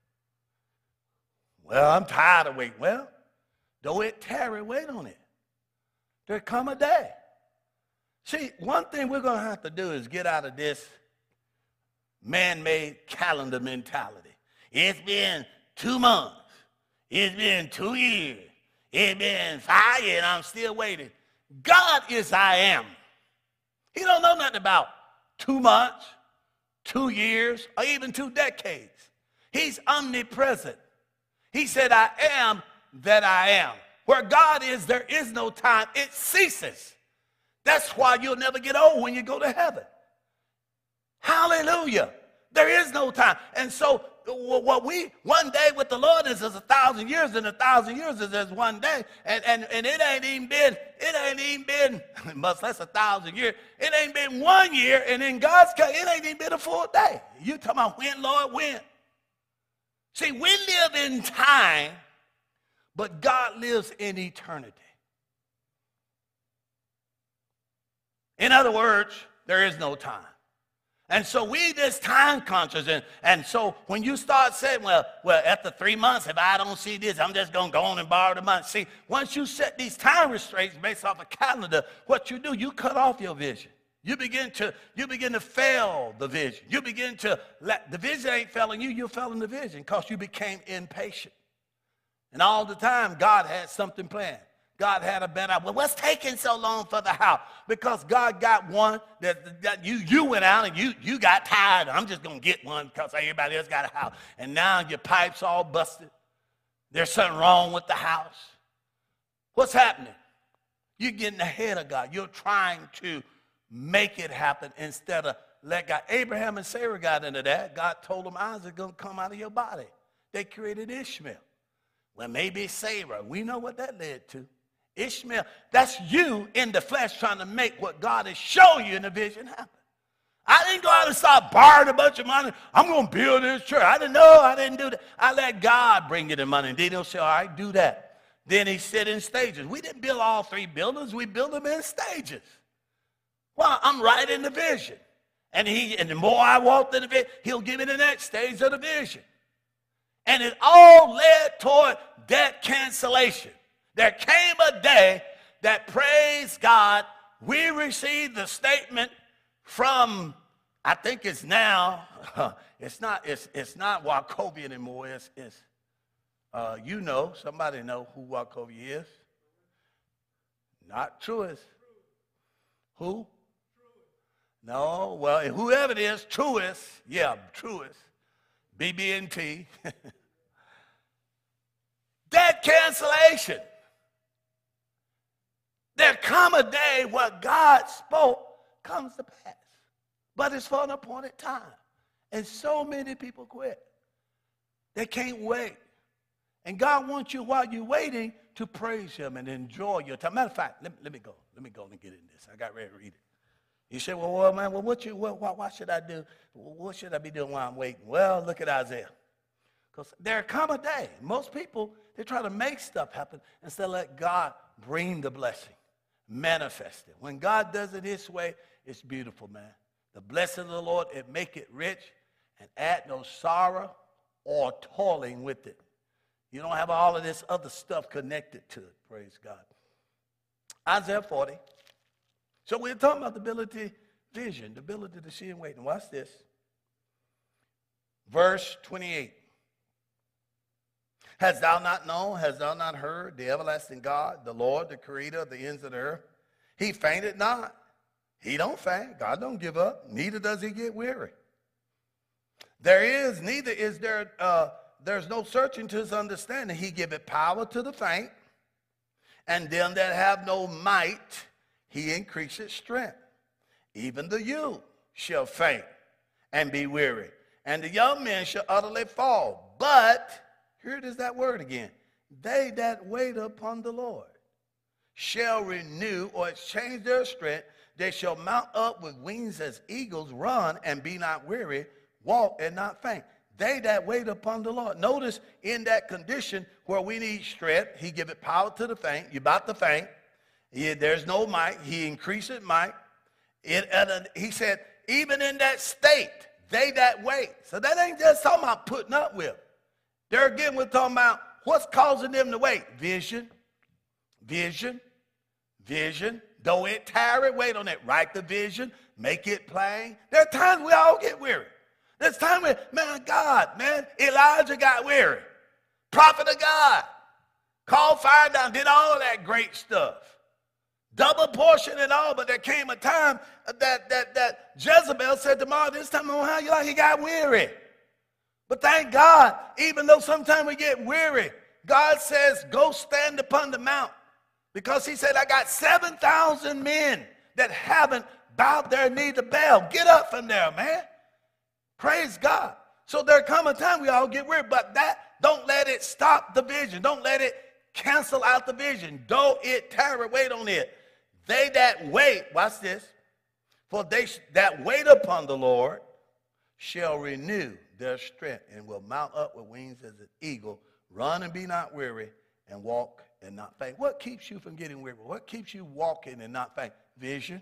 Well, I'm tired of waiting. Well, though it tarry, wait on it. There come a day. See, one thing we're going to have to do is get out of this man-made calendar mentality. It's been 2 months. It's been 2 years. It's been 5 years and I'm still waiting. God is I am. He don't know nothing about 2 months 2 years, or even 2 decades. He's omnipresent. He said, I am that I am. Where God is, there is no time. It ceases. That's why you'll never get old when you go to heaven. Hallelujah. There is no time. And so what one day with the Lord is 1,000 years, and 1,000 years is as one day. And it ain't even been, much less 1,000 years. It ain't been 1 year, and in God's case, it ain't even been a full day. You talking about when, Lord, when? See, we live in time, but God lives in eternity. In other words, there is no time. And so we just time conscious. And so when you start saying, well, after 3 months, if I don't see this, I'm just going to go on and borrow the money. See, once you set these time restraints based off a calendar, what you do, you cut off your vision. You begin to fail the vision. You begin to the vision ain't failing you, you're failing the vision because you became impatient. And all the time, God had something planned. God had a better, well, what's taking so long for the house? Because God got one that you went out and you got tired. I'm just going to get one because everybody else got a house. And now your pipe's all busted. There's something wrong with the house. What's happening? You're getting ahead of God. You're trying to make it happen instead of let God. Abraham and Sarah got into that. God told them Isaac going to come out of your body. They created Ishmael. Well, maybe Sarah. We know what that led to. Ishmael, that's you in the flesh trying to make what God has shown you in the vision happen. I didn't go out and start borrowing a bunch of money. I'm going to build this church. I didn't know. I didn't do that. I let God bring you the money. And then he'll say, all right, do that. Then he said in stages. We didn't build all 3 buildings. We built them in stages. Well, I'm right in the vision. And the more I walked in the vision, he'll give me the next stage of the vision. And it all led toward debt cancellation. There came a day that, praise God, we received the statement from, I think it's now, it's not Wachovia anymore. It's somebody know who Wachovia is. Not Truist. Who? No, well, whoever it is, Truist. Yeah, Truist. BB&T. Debt cancellation. There come a day where God spoke comes to pass. But it's for an appointed time. And so many people quit. They can't wait. And God wants you while you're waiting to praise him and enjoy your time. Matter of fact, let me go. Let me go and get in this. I got ready to read it. You say, well, man, what should I do? What should I be doing while I'm waiting? Well, look at Isaiah. Because there come a day. Most people, they try to make stuff happen instead of let God bring the blessing, manifest it. When God does it his way, it's beautiful, man. The blessing of the Lord, it make it rich and add no sorrow or toiling with it. You don't have all of this other stuff connected to it, praise God. Isaiah 40. So we're talking about the ability, vision, the ability to see and wait. And watch this. Verse 28. Hast thou not known, hast thou not heard, the everlasting God, the Lord, the creator of the ends of the earth? He fainted not. He don't faint. God don't give up. Neither does he get weary. There's no searching to his understanding. He giveth power to the faint, and them that have no might, he increaseth strength. Even the youth shall faint and be weary, and the young men shall utterly fall. But, here it is that word again, they that wait upon the Lord shall renew or exchange their strength. They shall mount up with wings as eagles, run and be not weary, walk and not faint. They that wait upon the Lord. Notice in that condition where we need strength, he giveth power to the faint. You're about to faint. There's no might. He increaseth might. He said, even in that state, they that wait. So that ain't just talking about putting up with. There again, we're talking about what's causing them to wait. Vision, vision, vision. Though it tarry, wait on it. Write the vision, make it plain. There are times we all get weary. There's times where, Elijah got weary. Prophet of God. Called fire down, did all that great stuff. double portion and all. But there came a time that Jezebel said to Martha, this time on how you like, he got weary. But thank God, even though sometimes we get weary, God says, go stand upon the mount. Because he said, I got 7,000 men that haven't bowed their knee to Baal. Get up from there, man. Praise God. So there come a time we all get weary, but that don't let it stop the vision. Don't let it cancel out the vision. Though it tarry, wait on it. They that wait, watch this, for they that wait upon the Lord shall renew their strength and will mount up with wings as an eagle, run and be not weary, and walk and not faint. What keeps you from getting weary? What keeps you walking and not faint? Vision.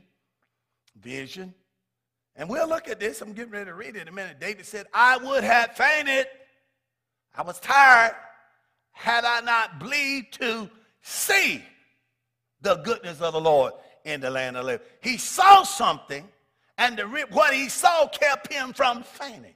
Vision. And we'll look at this. I'm getting ready to read it in a minute. David said, I would have fainted. I was tired had I not believed to see the goodness of the Lord in the land of living. He saw something, and what he saw kept him from fainting.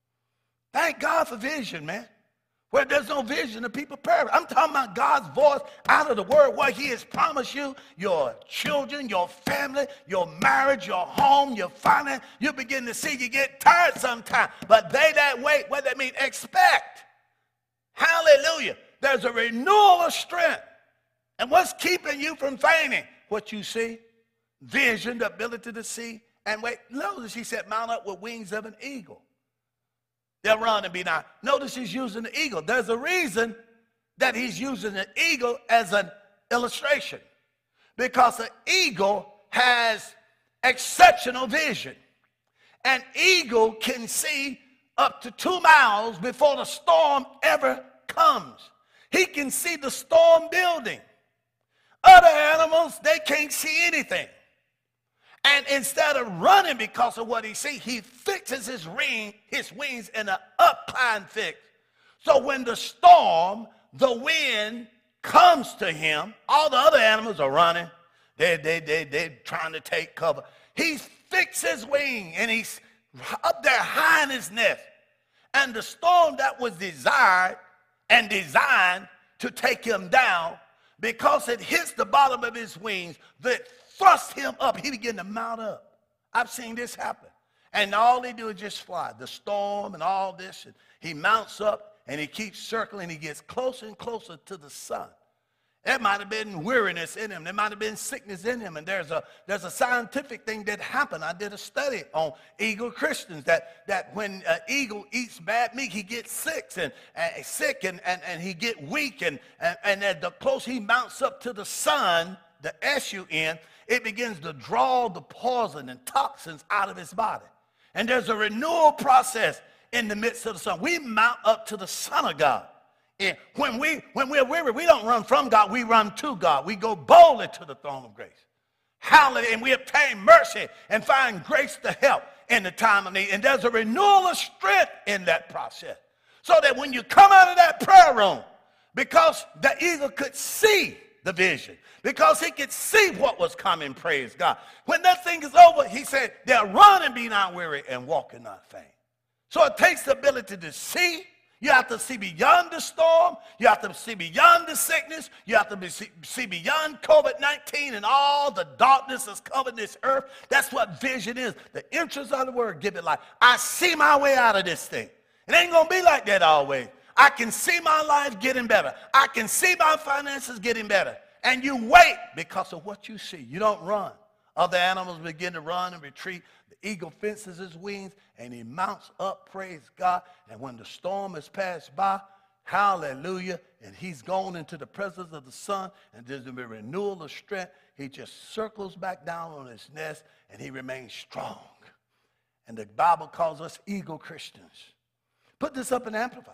Thank God for vision, man. Where there's no vision, the people perish. I'm talking about God's voice out of the word, what he has promised you, your children, your family, your marriage, your home, your finance. You begin to see you get tired sometimes. But they that wait, what that mean? Expect. Hallelujah. There's a renewal of strength. And what's keeping you from fainting? What you see, vision, the ability to see. And wait, notice he said, mount up with wings of an eagle. They'll run and be not. Notice he's using the eagle. There's a reason that he's using the eagle as an illustration. Because an eagle has exceptional vision. An eagle can see up to 2 miles before the storm ever comes. He can see the storm building. Other animals, they can't see anything. And instead of running because of what he sees, he fixes his wings in an upcline fix. So when the storm, the wind comes to him, all the other animals are running. They're trying to take cover. He fixes his wing and he's up there high in his nest. And the storm that was desired and designed to take him down, because it hits the bottom of his wings, that thrust him up. He began to mount up. I've seen this happen. And all they do is just fly. The storm and all this. And he mounts up and he keeps circling. He gets closer and closer to the sun. There might have been weariness in him. There might have been sickness in him. And there's a scientific thing that happened. I did a study on eagle Christians that when an eagle eats bad meat, he gets sick and he get weak. And the closer he mounts up to the sun, the S-U-N, it begins to draw the poison and toxins out of his body. And there's a renewal process in the midst of the sun. We mount up to the Son of God. And when we're weary, we don't run from God, we run to God. We go boldly to the throne of grace. Hallelujah. And we obtain mercy and find grace to help in the time of need. And there's a renewal of strength in that process. So that when you come out of that prayer room, because the eagle could see the vision, because he could see what was coming, praise God. When that thing is over, he said, they'll run and be not weary and walk and not faint. So it takes the ability to see. You have to see beyond the storm. You have to see beyond the sickness. You have to see beyond COVID-19 and all the darkness that's covered this earth. That's what vision is. The entrance of the word, give it life. I see my way out of this thing. It ain't going to be like that always. I can see my life getting better. I can see my finances getting better. And you wait because of what you see. You don't run. Other animals begin to run and retreat. The eagle fences his wings and he mounts up, praise God. And when the storm has passed by, hallelujah, and he's gone into the presence of the sun and there's a renewal of strength, he just circles back down on his nest and he remains strong. And the Bible calls us eagle Christians. Put this up and amplify it.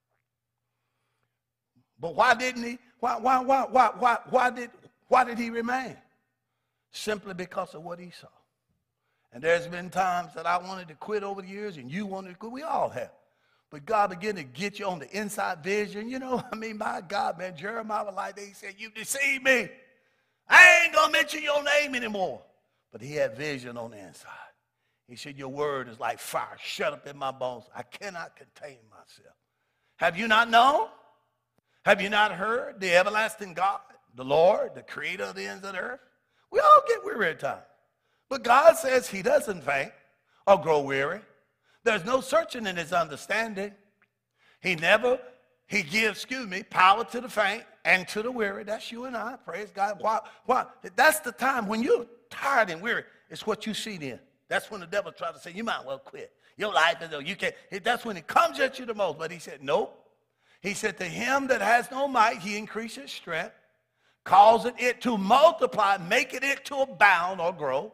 But why didn't he? Why did he remain? Simply because of what he saw. And there's been times that I wanted to quit over the years, and you wanted to quit. We all have. But God began to get you on the inside vision. You know, I mean, my God, man, Jeremiah was like that. He said, you deceived me. I ain't going to mention your name anymore. But he had vision on the inside. He said, your word is like fire shut up in my bones. I cannot contain myself. Have you not known? Have you not heard the everlasting God, the Lord, the creator of the ends of the earth? We all get weary at times. But God says he doesn't faint or grow weary. There's no searching in his understanding. He gives, power to the faint and to the weary. That's you and I. Praise God. Why? That's the time when you're tired and weary. It's what you see then. That's when the devil tries to say, you might well quit. Your life is over. You can't. That's when it comes at you the most. But he said, nope. He said, to him that has no might, he increases strength, causing it to multiply, making it to abound or grow.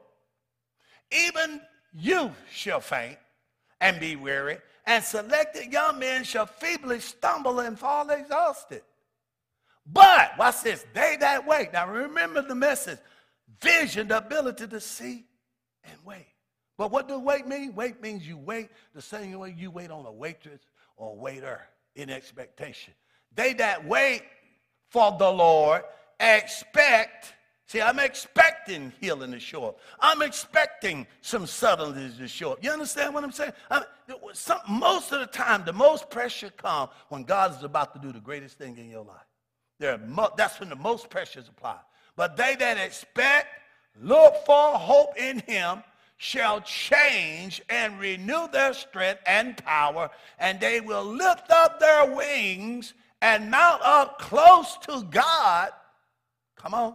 Even you shall faint and be weary, and selected young men shall feebly stumble and fall exhausted. But, watch this, they that wait. Now remember the message. Vision, the ability to see and wait. But what does wait mean? Wait means you wait the same way you wait on a waitress or a waiter in expectation. They that wait for the Lord expect. See, I'm expecting healing to show up. I'm expecting some subtleties to show up. You understand what I'm saying? Most of the time, the most pressure comes when God is about to do the greatest thing in your life. That's when the most pressure is applied. But they that expect, look for, hope in him, shall change and renew their strength and power, and they will lift up their wings and mount up close to God. Come on.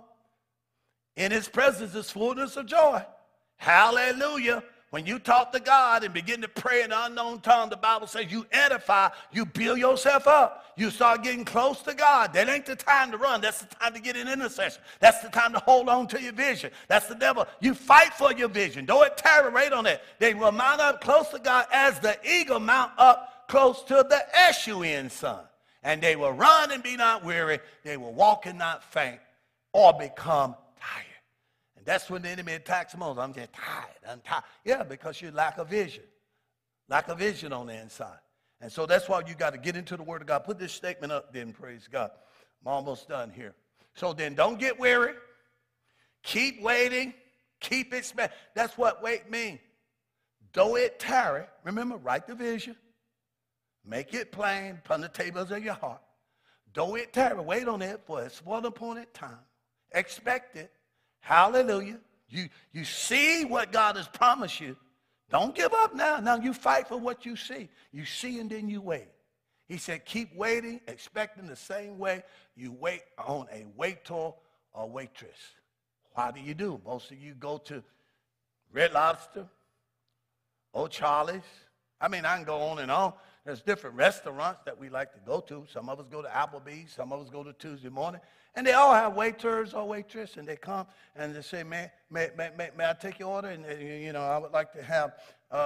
In his presence is fullness of joy. Hallelujah. When you talk to God and begin to pray in an unknown tongue, the Bible says you edify, you build yourself up. You start getting close to God. That ain't the time to run. That's the time to get in intercession. That's the time to hold on to your vision. That's the devil. You fight for your vision. Don't iterate on it. They will mount up close to God as the eagle mount up close to the S-U-N sun. And they will run and be not weary. They will walk and not faint or become tired. That's when the enemy attacks most. I'm just tired. I'm tired. Yeah, because you lack a vision. Lack of vision on the inside. And so that's why you got to get into the Word of God. Put this statement up then, praise God. I'm almost done here. So then don't get weary. Keep waiting. Keep expecting. That's what wait means. Though it tarry, remember, write the vision. Make it plain upon the tables of your heart. Though it tarry, wait on it for its appointed time. Expect it. Hallelujah. You see what God has promised you. Don't give up now. Now you fight for what you see. You see and then you wait. He said, keep waiting, expecting the same way you wait on a waiter or waitress. Why do you do? Most of you go to Red Lobster, O'Charlie's. I mean, I can go on and on. There's different restaurants that we like to go to. Some of us go to Applebee's. Some of us go to Tuesday morning. And they all have waiters or waitress, and they come and they say, may I take your order? And, I would like to have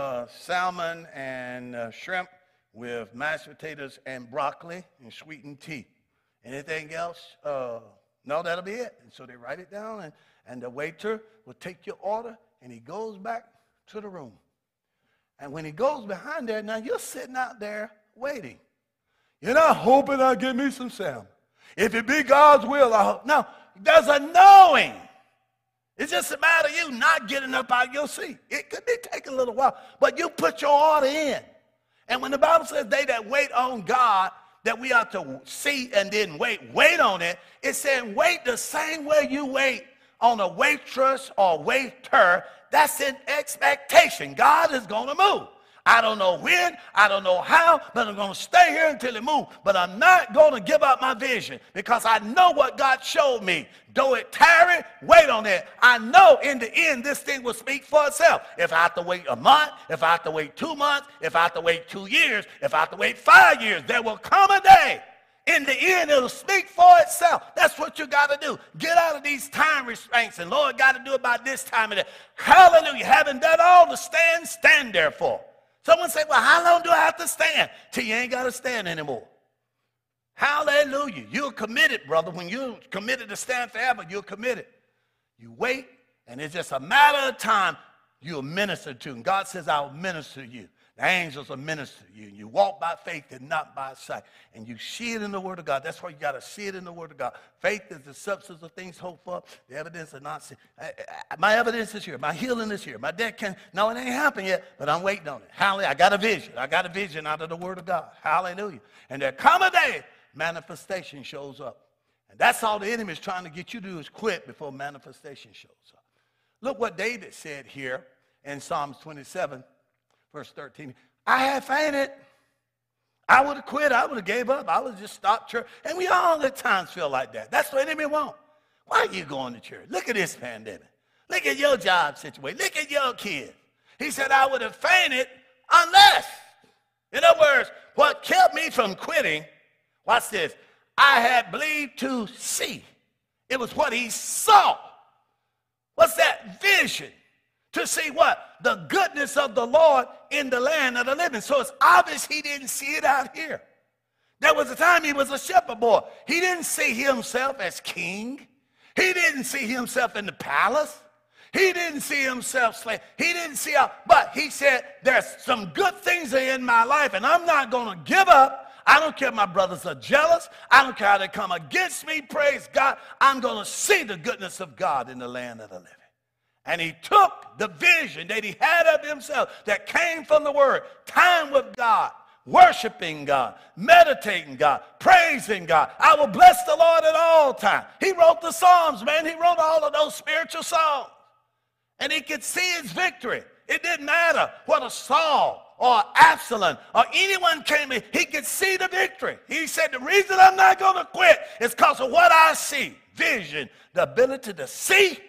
salmon and shrimp with mashed potatoes and broccoli and sweetened tea. Anything else? No, that'll be it. And so they write it down, and the waiter will take your order, and he goes back to the room. And when he goes behind there, now you're sitting out there waiting. You're not hoping I'll get me some salmon. If it be God's will, I hope. No, there's a knowing. It's just a matter of you not getting up out of your seat. It could be taking a little while, but you put your order in. And when the Bible says they that wait on God, that we are to see and then wait on it, it's saying wait the same way you wait on a waitress or waiter. That's in expectation. God is going to move. I don't know when, I don't know how, but I'm going to stay here until it moves. But I'm not going to give up my vision because I know what God showed me. Though it tarry, wait on it. I know in the end this thing will speak for itself. If I have to wait a month, if I have to wait 2 months, if I have to wait 2 years, if I have to wait 5 years, there will come a day. In the end, it'll speak for itself. That's what you got to do. Get out of these time restraints. And Lord, got to do it by this time of day. Hallelujah. Having done all to stand therefore. Someone say, well, how long do I have to stand? Till you ain't got to stand anymore. Hallelujah. You're committed, brother. When you're committed to stand forever, you're committed. You wait, and it's just a matter of time you'll minister to. And God says, I'll minister to you. The angels will minister to you. You walk by faith and not by sight. And you see it in the Word of God. That's why you got to see it in the Word of God. Faith is the substance of things hoped for, the evidence of not seen. My evidence is here. My healing is here. My death no, it ain't happened yet, but I'm waiting on it. Hallelujah. I got a vision. I got a vision out of the Word of God. Hallelujah. And there come a day, manifestation shows up. And that's all the enemy is trying to get you to do is quit before manifestation shows up. Look what David said here in Psalms 27, verse 13. I had fainted. I would have quit. I would have gave up. I would have just stopped church. And we all at times feel like that. That's what the enemy wants. Why are you going to church? Look at this pandemic. Look at your job situation. Look at your kids. He said, I would have fainted unless. In other words, what kept me from quitting, watch this, I had believed to see. It was what he saw. What's that? Vision. To see what? The goodness of the Lord in the land of the living. So it's obvious he didn't see it out here. There was a time he was a shepherd boy. He didn't see himself as king. He didn't see himself in the palace. He didn't see himself slave. He didn't see how, but he said, there's some good things in my life, and I'm not going to give up. I don't care if my brothers are jealous. I don't care how they come against me. Praise God. I'm going to see the goodness of God in the land of the living. And he took the vision that he had of himself that came from the word, time with God, worshiping God, meditating God, praising God. I will bless the Lord at all times. He wrote the Psalms, man. He wrote all of those spiritual songs. And he could see his victory. It didn't matter whether Saul or Absalom or anyone came in. He could see the victory. He said, the reason I'm not going to quit is because of what I see. Vision, the ability to see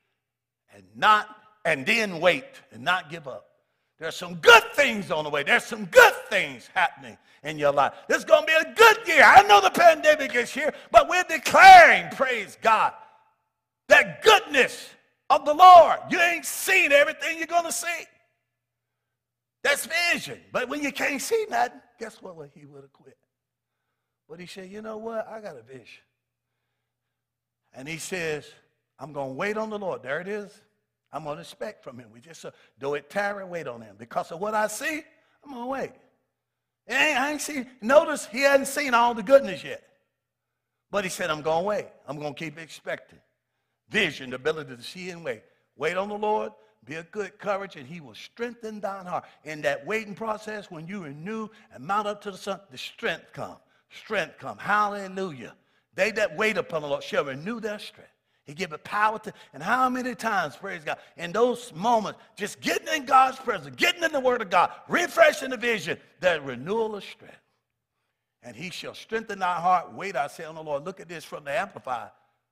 and then wait and not give up. There's some good things on the way. There's some good things happening in your life. This is going to be a good year. I know the pandemic is here, but we're declaring, praise God, that goodness of the Lord. You ain't seen everything you're going to see. That's vision. But when you can't see nothing, guess what? Well, he would have quit. But he said, you know what? I got a vision. And he says, I'm going to wait on the Lord. There it is. I'm going to expect from him. We just do it, tarry, wait on him. Because of what I see, I'm going to wait. I ain't seen. Notice he hadn't seen all the goodness yet. But he said, I'm going to wait. I'm going to keep expecting. Vision, the ability to see and wait. Wait on the Lord. Be of good courage, and he will strengthen thine heart. In that waiting process, when you renew and mount up to the sun, the strength come. Strength come. Hallelujah. They that wait upon the Lord shall renew their strength. He give it power to, and how many times, praise God, in those moments, just getting in God's presence, getting in the word of God, refreshing the vision, that renewal of strength. And he shall strengthen thy heart. Wait, I say on the Lord. Look at this from the Amplified.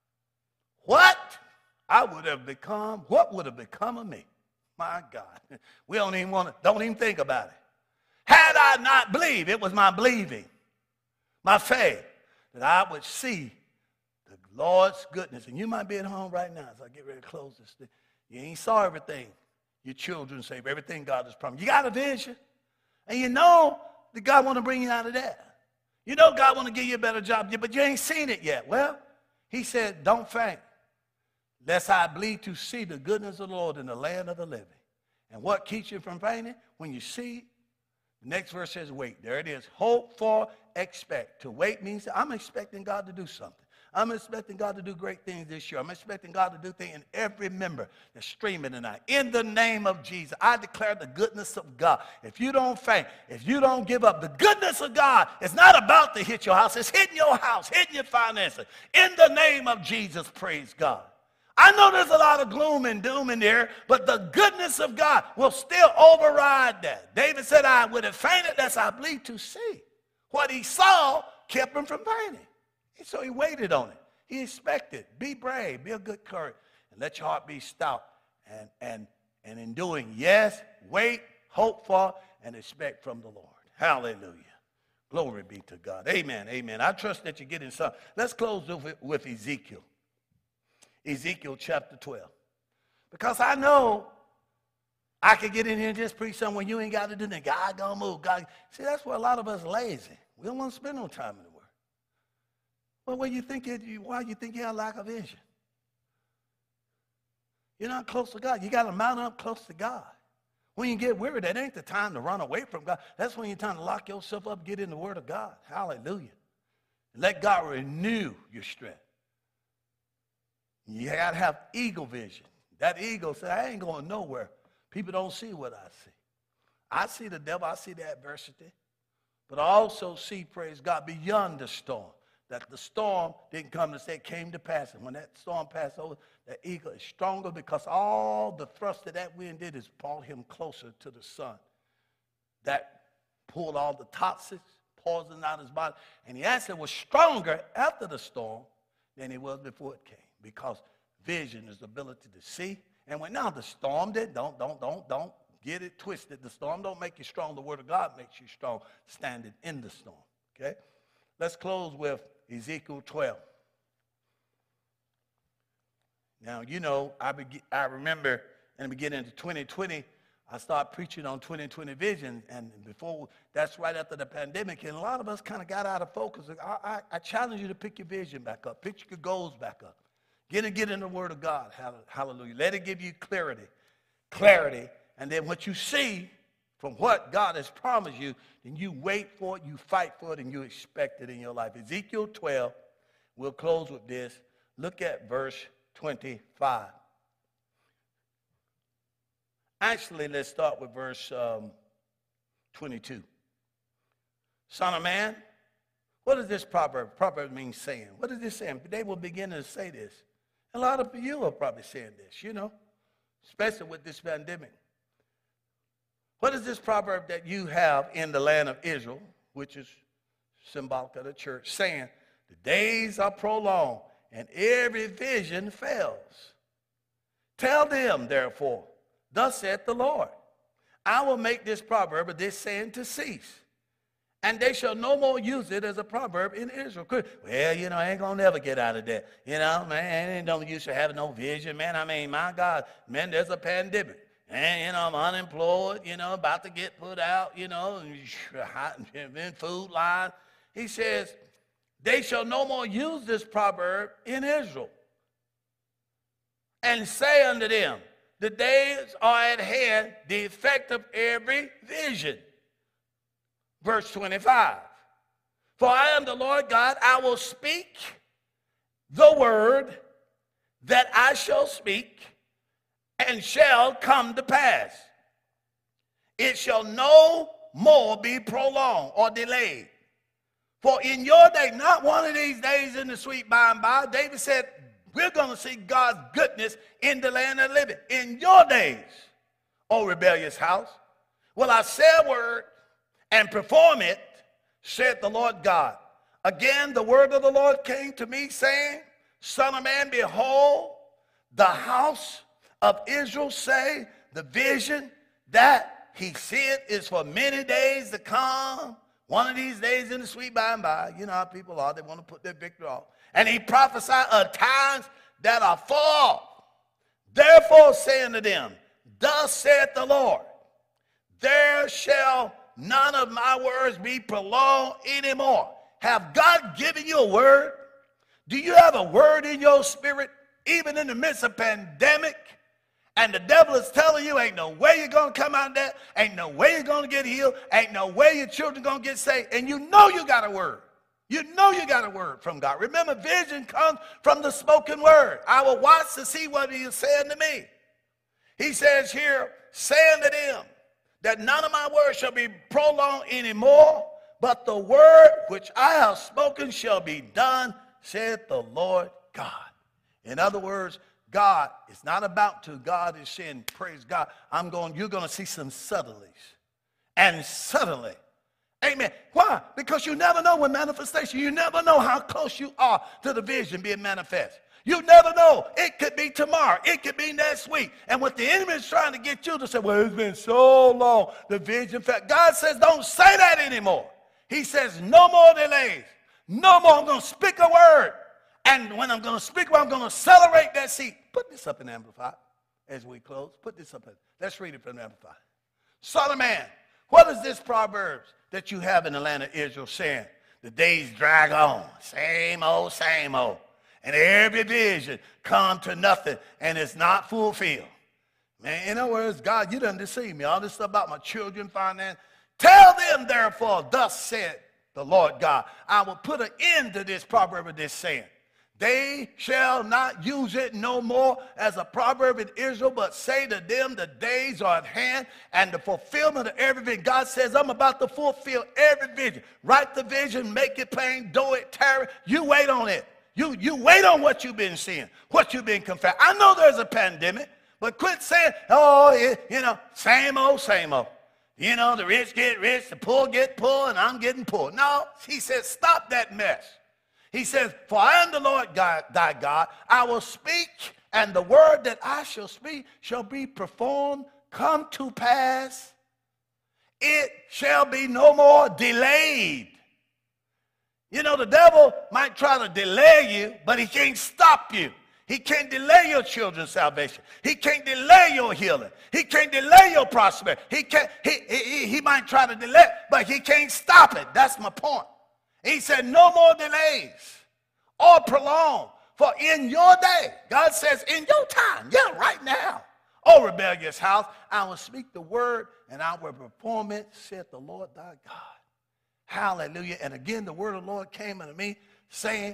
What would have become of me? My God. We don't even think about it. Had I not believed, it was my believing, my faith, that I would see the Lord's goodness. And you might be at home right now as I get ready to close this thing. You ain't saw everything your children say, everything God has promised. You got a vision. And you know that God want to bring you out of that. You know God want to give you a better job, but you ain't seen it yet. Well, he said, don't faint, lest I believe to see the goodness of the Lord in the land of the living. And what keeps you from fainting? When you see, the next verse says wait. There it is. Hope for, expect. To wait means I'm expecting God to do something. I'm expecting God to do great things this year. I'm expecting God to do things in every member that's streaming tonight. In the name of Jesus, I declare the goodness of God. If you don't faint, if you don't give up, the goodness of God is not about to hit your house. It's hitting your house, hitting your finances. In the name of Jesus, praise God. I know there's a lot of gloom and doom in there, but the goodness of God will still override that. David said, I would have fainted lest I believe to see. What he saw kept him from fainting. So he waited on it. He expected. Be brave. Be of good courage. And let your heart be stout. And in doing, yes, wait, hope for, and expect from the Lord. Hallelujah. Glory be to God. Amen. Amen. I trust that you're getting some. Let's close with Ezekiel. Ezekiel chapter 12. Because I know I could get in here and just preach something when you ain't got to do nothing. God gonna move. God. See, that's where a lot of us are lazy. We don't want to spend no time in the Word. Well, why you think you have lack of vision? You're not close to God. You got to mount up close to God. When you get weary, that ain't the time to run away from God. That's when you're trying to lock yourself up, get in the Word of God. Hallelujah. Let God renew your strength. You got to have eagle vision. That eagle said, I ain't going nowhere. People don't see what I see. I see the devil. I see the adversity. But I also see, praise God, beyond the storm, that the storm didn't come to say it came to pass. And when that storm passed over, the eagle is stronger because all the thrust of that wind did is brought him closer to the sun. That pulled all the toxins, poison out of his body. And he actually was stronger after the storm than he was before it came, because vision is the ability to see. And when now the storm did, don't get it twisted. The storm don't make you strong. The word of God makes you strong standing in the storm. Okay? Let's close with Ezekiel 12. Now, you know, I remember in the beginning of 2020, I started preaching on 2020 vision, and before, that's right after the pandemic, and a lot of us kind of got out of focus. I challenge you to pick your vision back up, pick your goals back up. Get in the Word of God, hallelujah. Let it give you clarity, and then what you see from what God has promised you, then you wait for it, you fight for it, and you expect it in your life. Ezekiel 12, we'll close with this. Look at verse 25. Actually, let's start with verse 22. Son of man, what does this proverb? Proverb means saying. What is this saying? They will begin to say this. A lot of you are probably saying this, you know, especially with this pandemic. What is this proverb that you have in the land of Israel, which is symbolic of the church, saying, the days are prolonged and every vision fails? Tell them, therefore, thus saith the Lord, I will make this proverb of this saying to cease, and they shall no more use it as a proverb in Israel. Well, you know, I ain't going to never get out of that. You know, man, ain't no use to having no vision, man. I mean, my God, man, there's a pandemic. And, you know, I'm unemployed, you know, about to get put out, you know, in food line. He says, they shall no more use this proverb in Israel. And say unto them, the days are at hand, the effect of every vision. Verse 25. For I am the Lord God, I will speak the word that I shall speak, and shall come to pass. It shall no more be prolonged or delayed. For in your day, not one of these days in the sweet by and by, David said, we're going to see God's goodness in the land of the living. In your days, O rebellious house, will I say a word and perform it, said the Lord God. Again, the word of the Lord came to me, saying, Son of man, behold, the house of Israel say, the vision that he seeth is for many days to come. One of these days in the sweet by and by. You know how people are. They want to put their victory off. And he prophesied of times that are far off. Therefore saying to them, thus saith the Lord, there shall none of my words be prolonged anymore. Have God given you a word? Do you have a word in your spirit, even in the midst of pandemic? And the devil is telling you, ain't no way you're going to come out of that. Ain't no way you're going to get healed. Ain't no way your children going to get saved. And you know you got a word. You know you got a word from God. Remember, vision comes from the spoken word. I will watch to see what he is saying to me. He says here, saying to them, that none of my words shall be prolonged anymore, but the word which I have spoken shall be done, saith the Lord God. In other words, God is not about to. God is saying, praise God, you're going to see some suddenlies. And suddenly, amen. Why? Because you never know when manifestation, you never know how close you are to the vision being manifest. You never know. It could be tomorrow. It could be next week. And what the enemy is trying to get you to say, well, it's been so long, the vision fact. God says, don't say that anymore. He says, no more delays. No more. I'm going to speak a word. And when I'm going to speak, I'm going to accelerate that seed. Put this up in Amplified as we close. Put this up in. Let's read it from Amplified. Son of man, what is this Proverbs that you have in the land of Israel saying? The days drag on. Same old, same old. And every vision come to nothing and it's not fulfilled. Man, in other words, God, you done deceived me. All this stuff about my children, finance. Tell them, therefore, thus said the Lord God, I will put an end to this proverb of this saying. They shall not use it no more as a proverb in Israel, but say to them, the days are at hand and the fulfillment of every vision. God says, I'm about to fulfill every vision. Write the vision, make it plain, do it, tarry. You wait on it. You wait on what you've been seeing, what you've been confessing. I know there's a pandemic, but quit saying, oh, same old, same old. The rich get rich, the poor get poor, and I'm getting poor. No, he says, stop that mess. He says, for I am the Lord God, thy God. I will speak, and the word that I shall speak shall be performed, come to pass. It shall be no more delayed. The devil might try to delay you, but he can't stop you. He can't delay your children's salvation. He can't delay your healing. He can't delay your prosperity. He might try to delay, but he can't stop it. That's my point. He said, no more delays or prolong. For in your day, God says, in your time, right now, O rebellious house, I will speak the word and I will perform it, saith the Lord thy God. Hallelujah. And again, the word of the Lord came unto me, saying,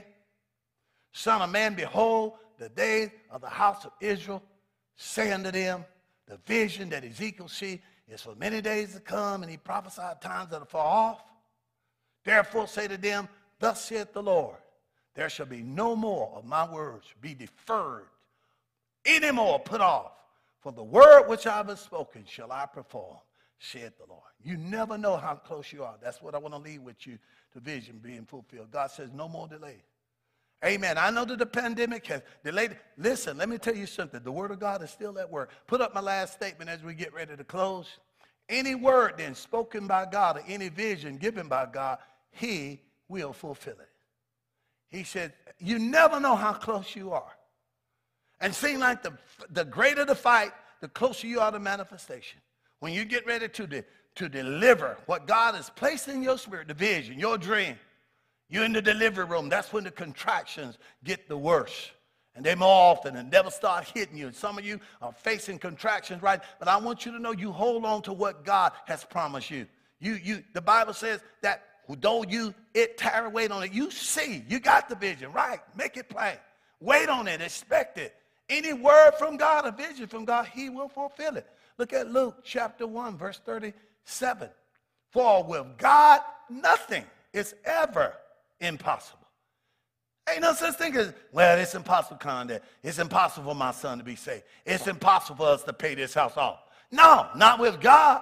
Son of man, behold, the days of the house of Israel, say unto them, the vision that Ezekiel see is for many days to come, and he prophesied times that are far off. Therefore say to them, thus saith the Lord, there shall be no more of my words be deferred, any more put off. For the word which I have spoken shall I perform, saith the Lord. You never know how close you are. That's what I want to leave with you, the vision being fulfilled. God says no more delay. Amen. I know that the pandemic has delayed. Listen, let me tell you something. The word of God is still at work. Put up my last statement as we get ready to close. Any word then spoken by God or any vision given by God, he will fulfill it. He said, you never know how close you are. And seem like the greater the fight, the closer you are to manifestation. When you get ready to deliver what God has placed in your spirit, the vision, your dream, you're in the delivery room. That's when the contractions get the worst. And they more often and never start hitting you. And some of you are facing contractions, right? But I want you to know you hold on to what God has promised you. The Bible says that though tarry, wait on it. You see, you got the vision, right? Make it plain. Wait on it, expect it. Any word from God, a vision from God, he will fulfill it. Look at Luke chapter 1, verse 37. For with God, nothing is ever impossible. Ain't no such thing as, well, it's impossible, Conde. It's impossible for my son to be saved. It's impossible for us to pay this house off. No, not with God.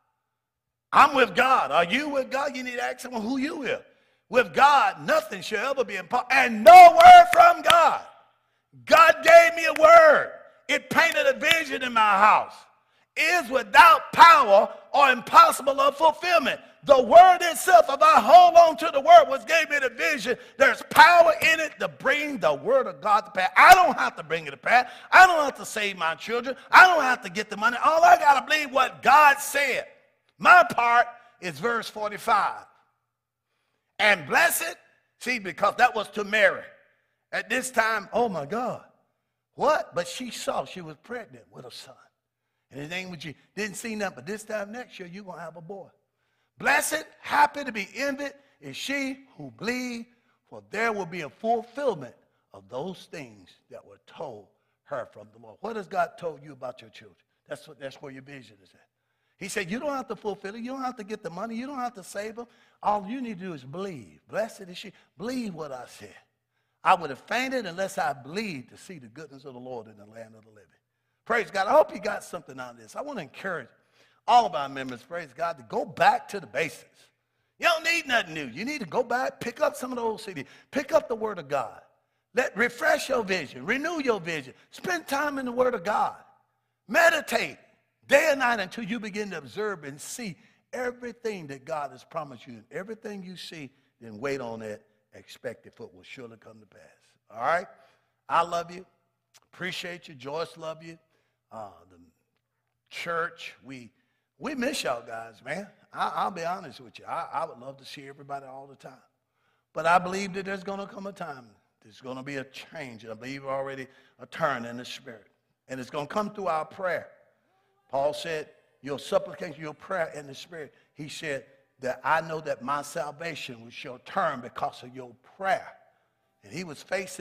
I'm with God. Are you with God? You need to ask someone who you with. With God, nothing shall ever be impossible. And no word from God. God gave me a word. It painted a vision in my house. Is without power or impossible of fulfillment. The word itself, if I hold on to the word, which gave me the vision, there's power in it to bring the word of God to pass. I don't have to bring it to pass. I don't have to save my children. I don't have to get the money. All I got to believe what God said. My part is verse 45. And blessed, see, because that was to Mary. At this time, oh my God. What? But she saw she was pregnant with a son. And his name was Jesus. Didn't see nothing, but this time next year, you're going to have a boy. Blessed, happy to be envied is she who believed, for there will be a fulfillment of those things that were told her from the Lord. What has God told you about your children? That's where your vision is at. He said, you don't have to fulfill it. You don't have to get the money. You don't have to save them. All you need to do is believe. Blessed is she. Believe what I said. I would have fainted unless I believed to see the goodness of the Lord in the land of the living. Praise God. I hope you got something out of this. I want to encourage all of our members, praise God, to go back to the basics. You don't need nothing new. You need to go back, pick up some of the old CDs, pick up the Word of God. Refresh your vision, renew your vision. Spend time in the Word of God. Meditate day and night until you begin to observe and see everything that God has promised you. And everything you see, then wait on it, expect it, for it will surely come to pass. All right? I love you. Appreciate you. Joyce love you. The church, we miss y'all guys, man. I'll be honest with you. I would love to see everybody all the time. But I believe that there's going to come a time. There's going to be a change. I believe already a turn in the spirit. And it's going to come through our prayer. Paul said, your supplication, your prayer in the spirit. He said that I know that my salvation shall turn because of your prayer. And he was facing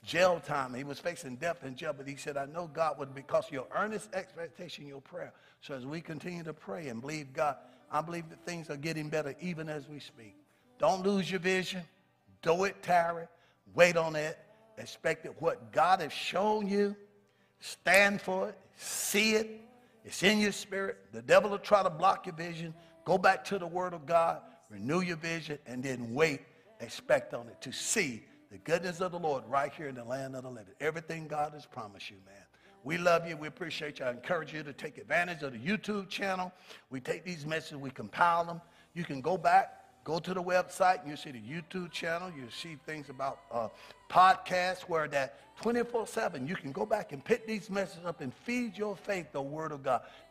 jail time. He was facing death in jail, but he said, I know God would, because of your earnest expectation, your prayer. So as we continue to pray and believe God, I believe that things are getting better even as we speak. Don't lose your vision. Do it, tarry. Wait on it. Expect that what God has shown you, stand for it. See it. It's in your spirit. The devil will try to block your vision. Go back to the word of God. Renew your vision. And then wait. Expect on it to see the goodness of the Lord right here in the land of the living. Everything God has promised you, man. We love you. We appreciate you. I encourage you to take advantage of the YouTube channel. We take these messages. We compile them. You can go back. Go to the website, you see the YouTube channel, you see things about podcasts where that 24/7, you can go back and pick these messages up and feed your faith the word of God.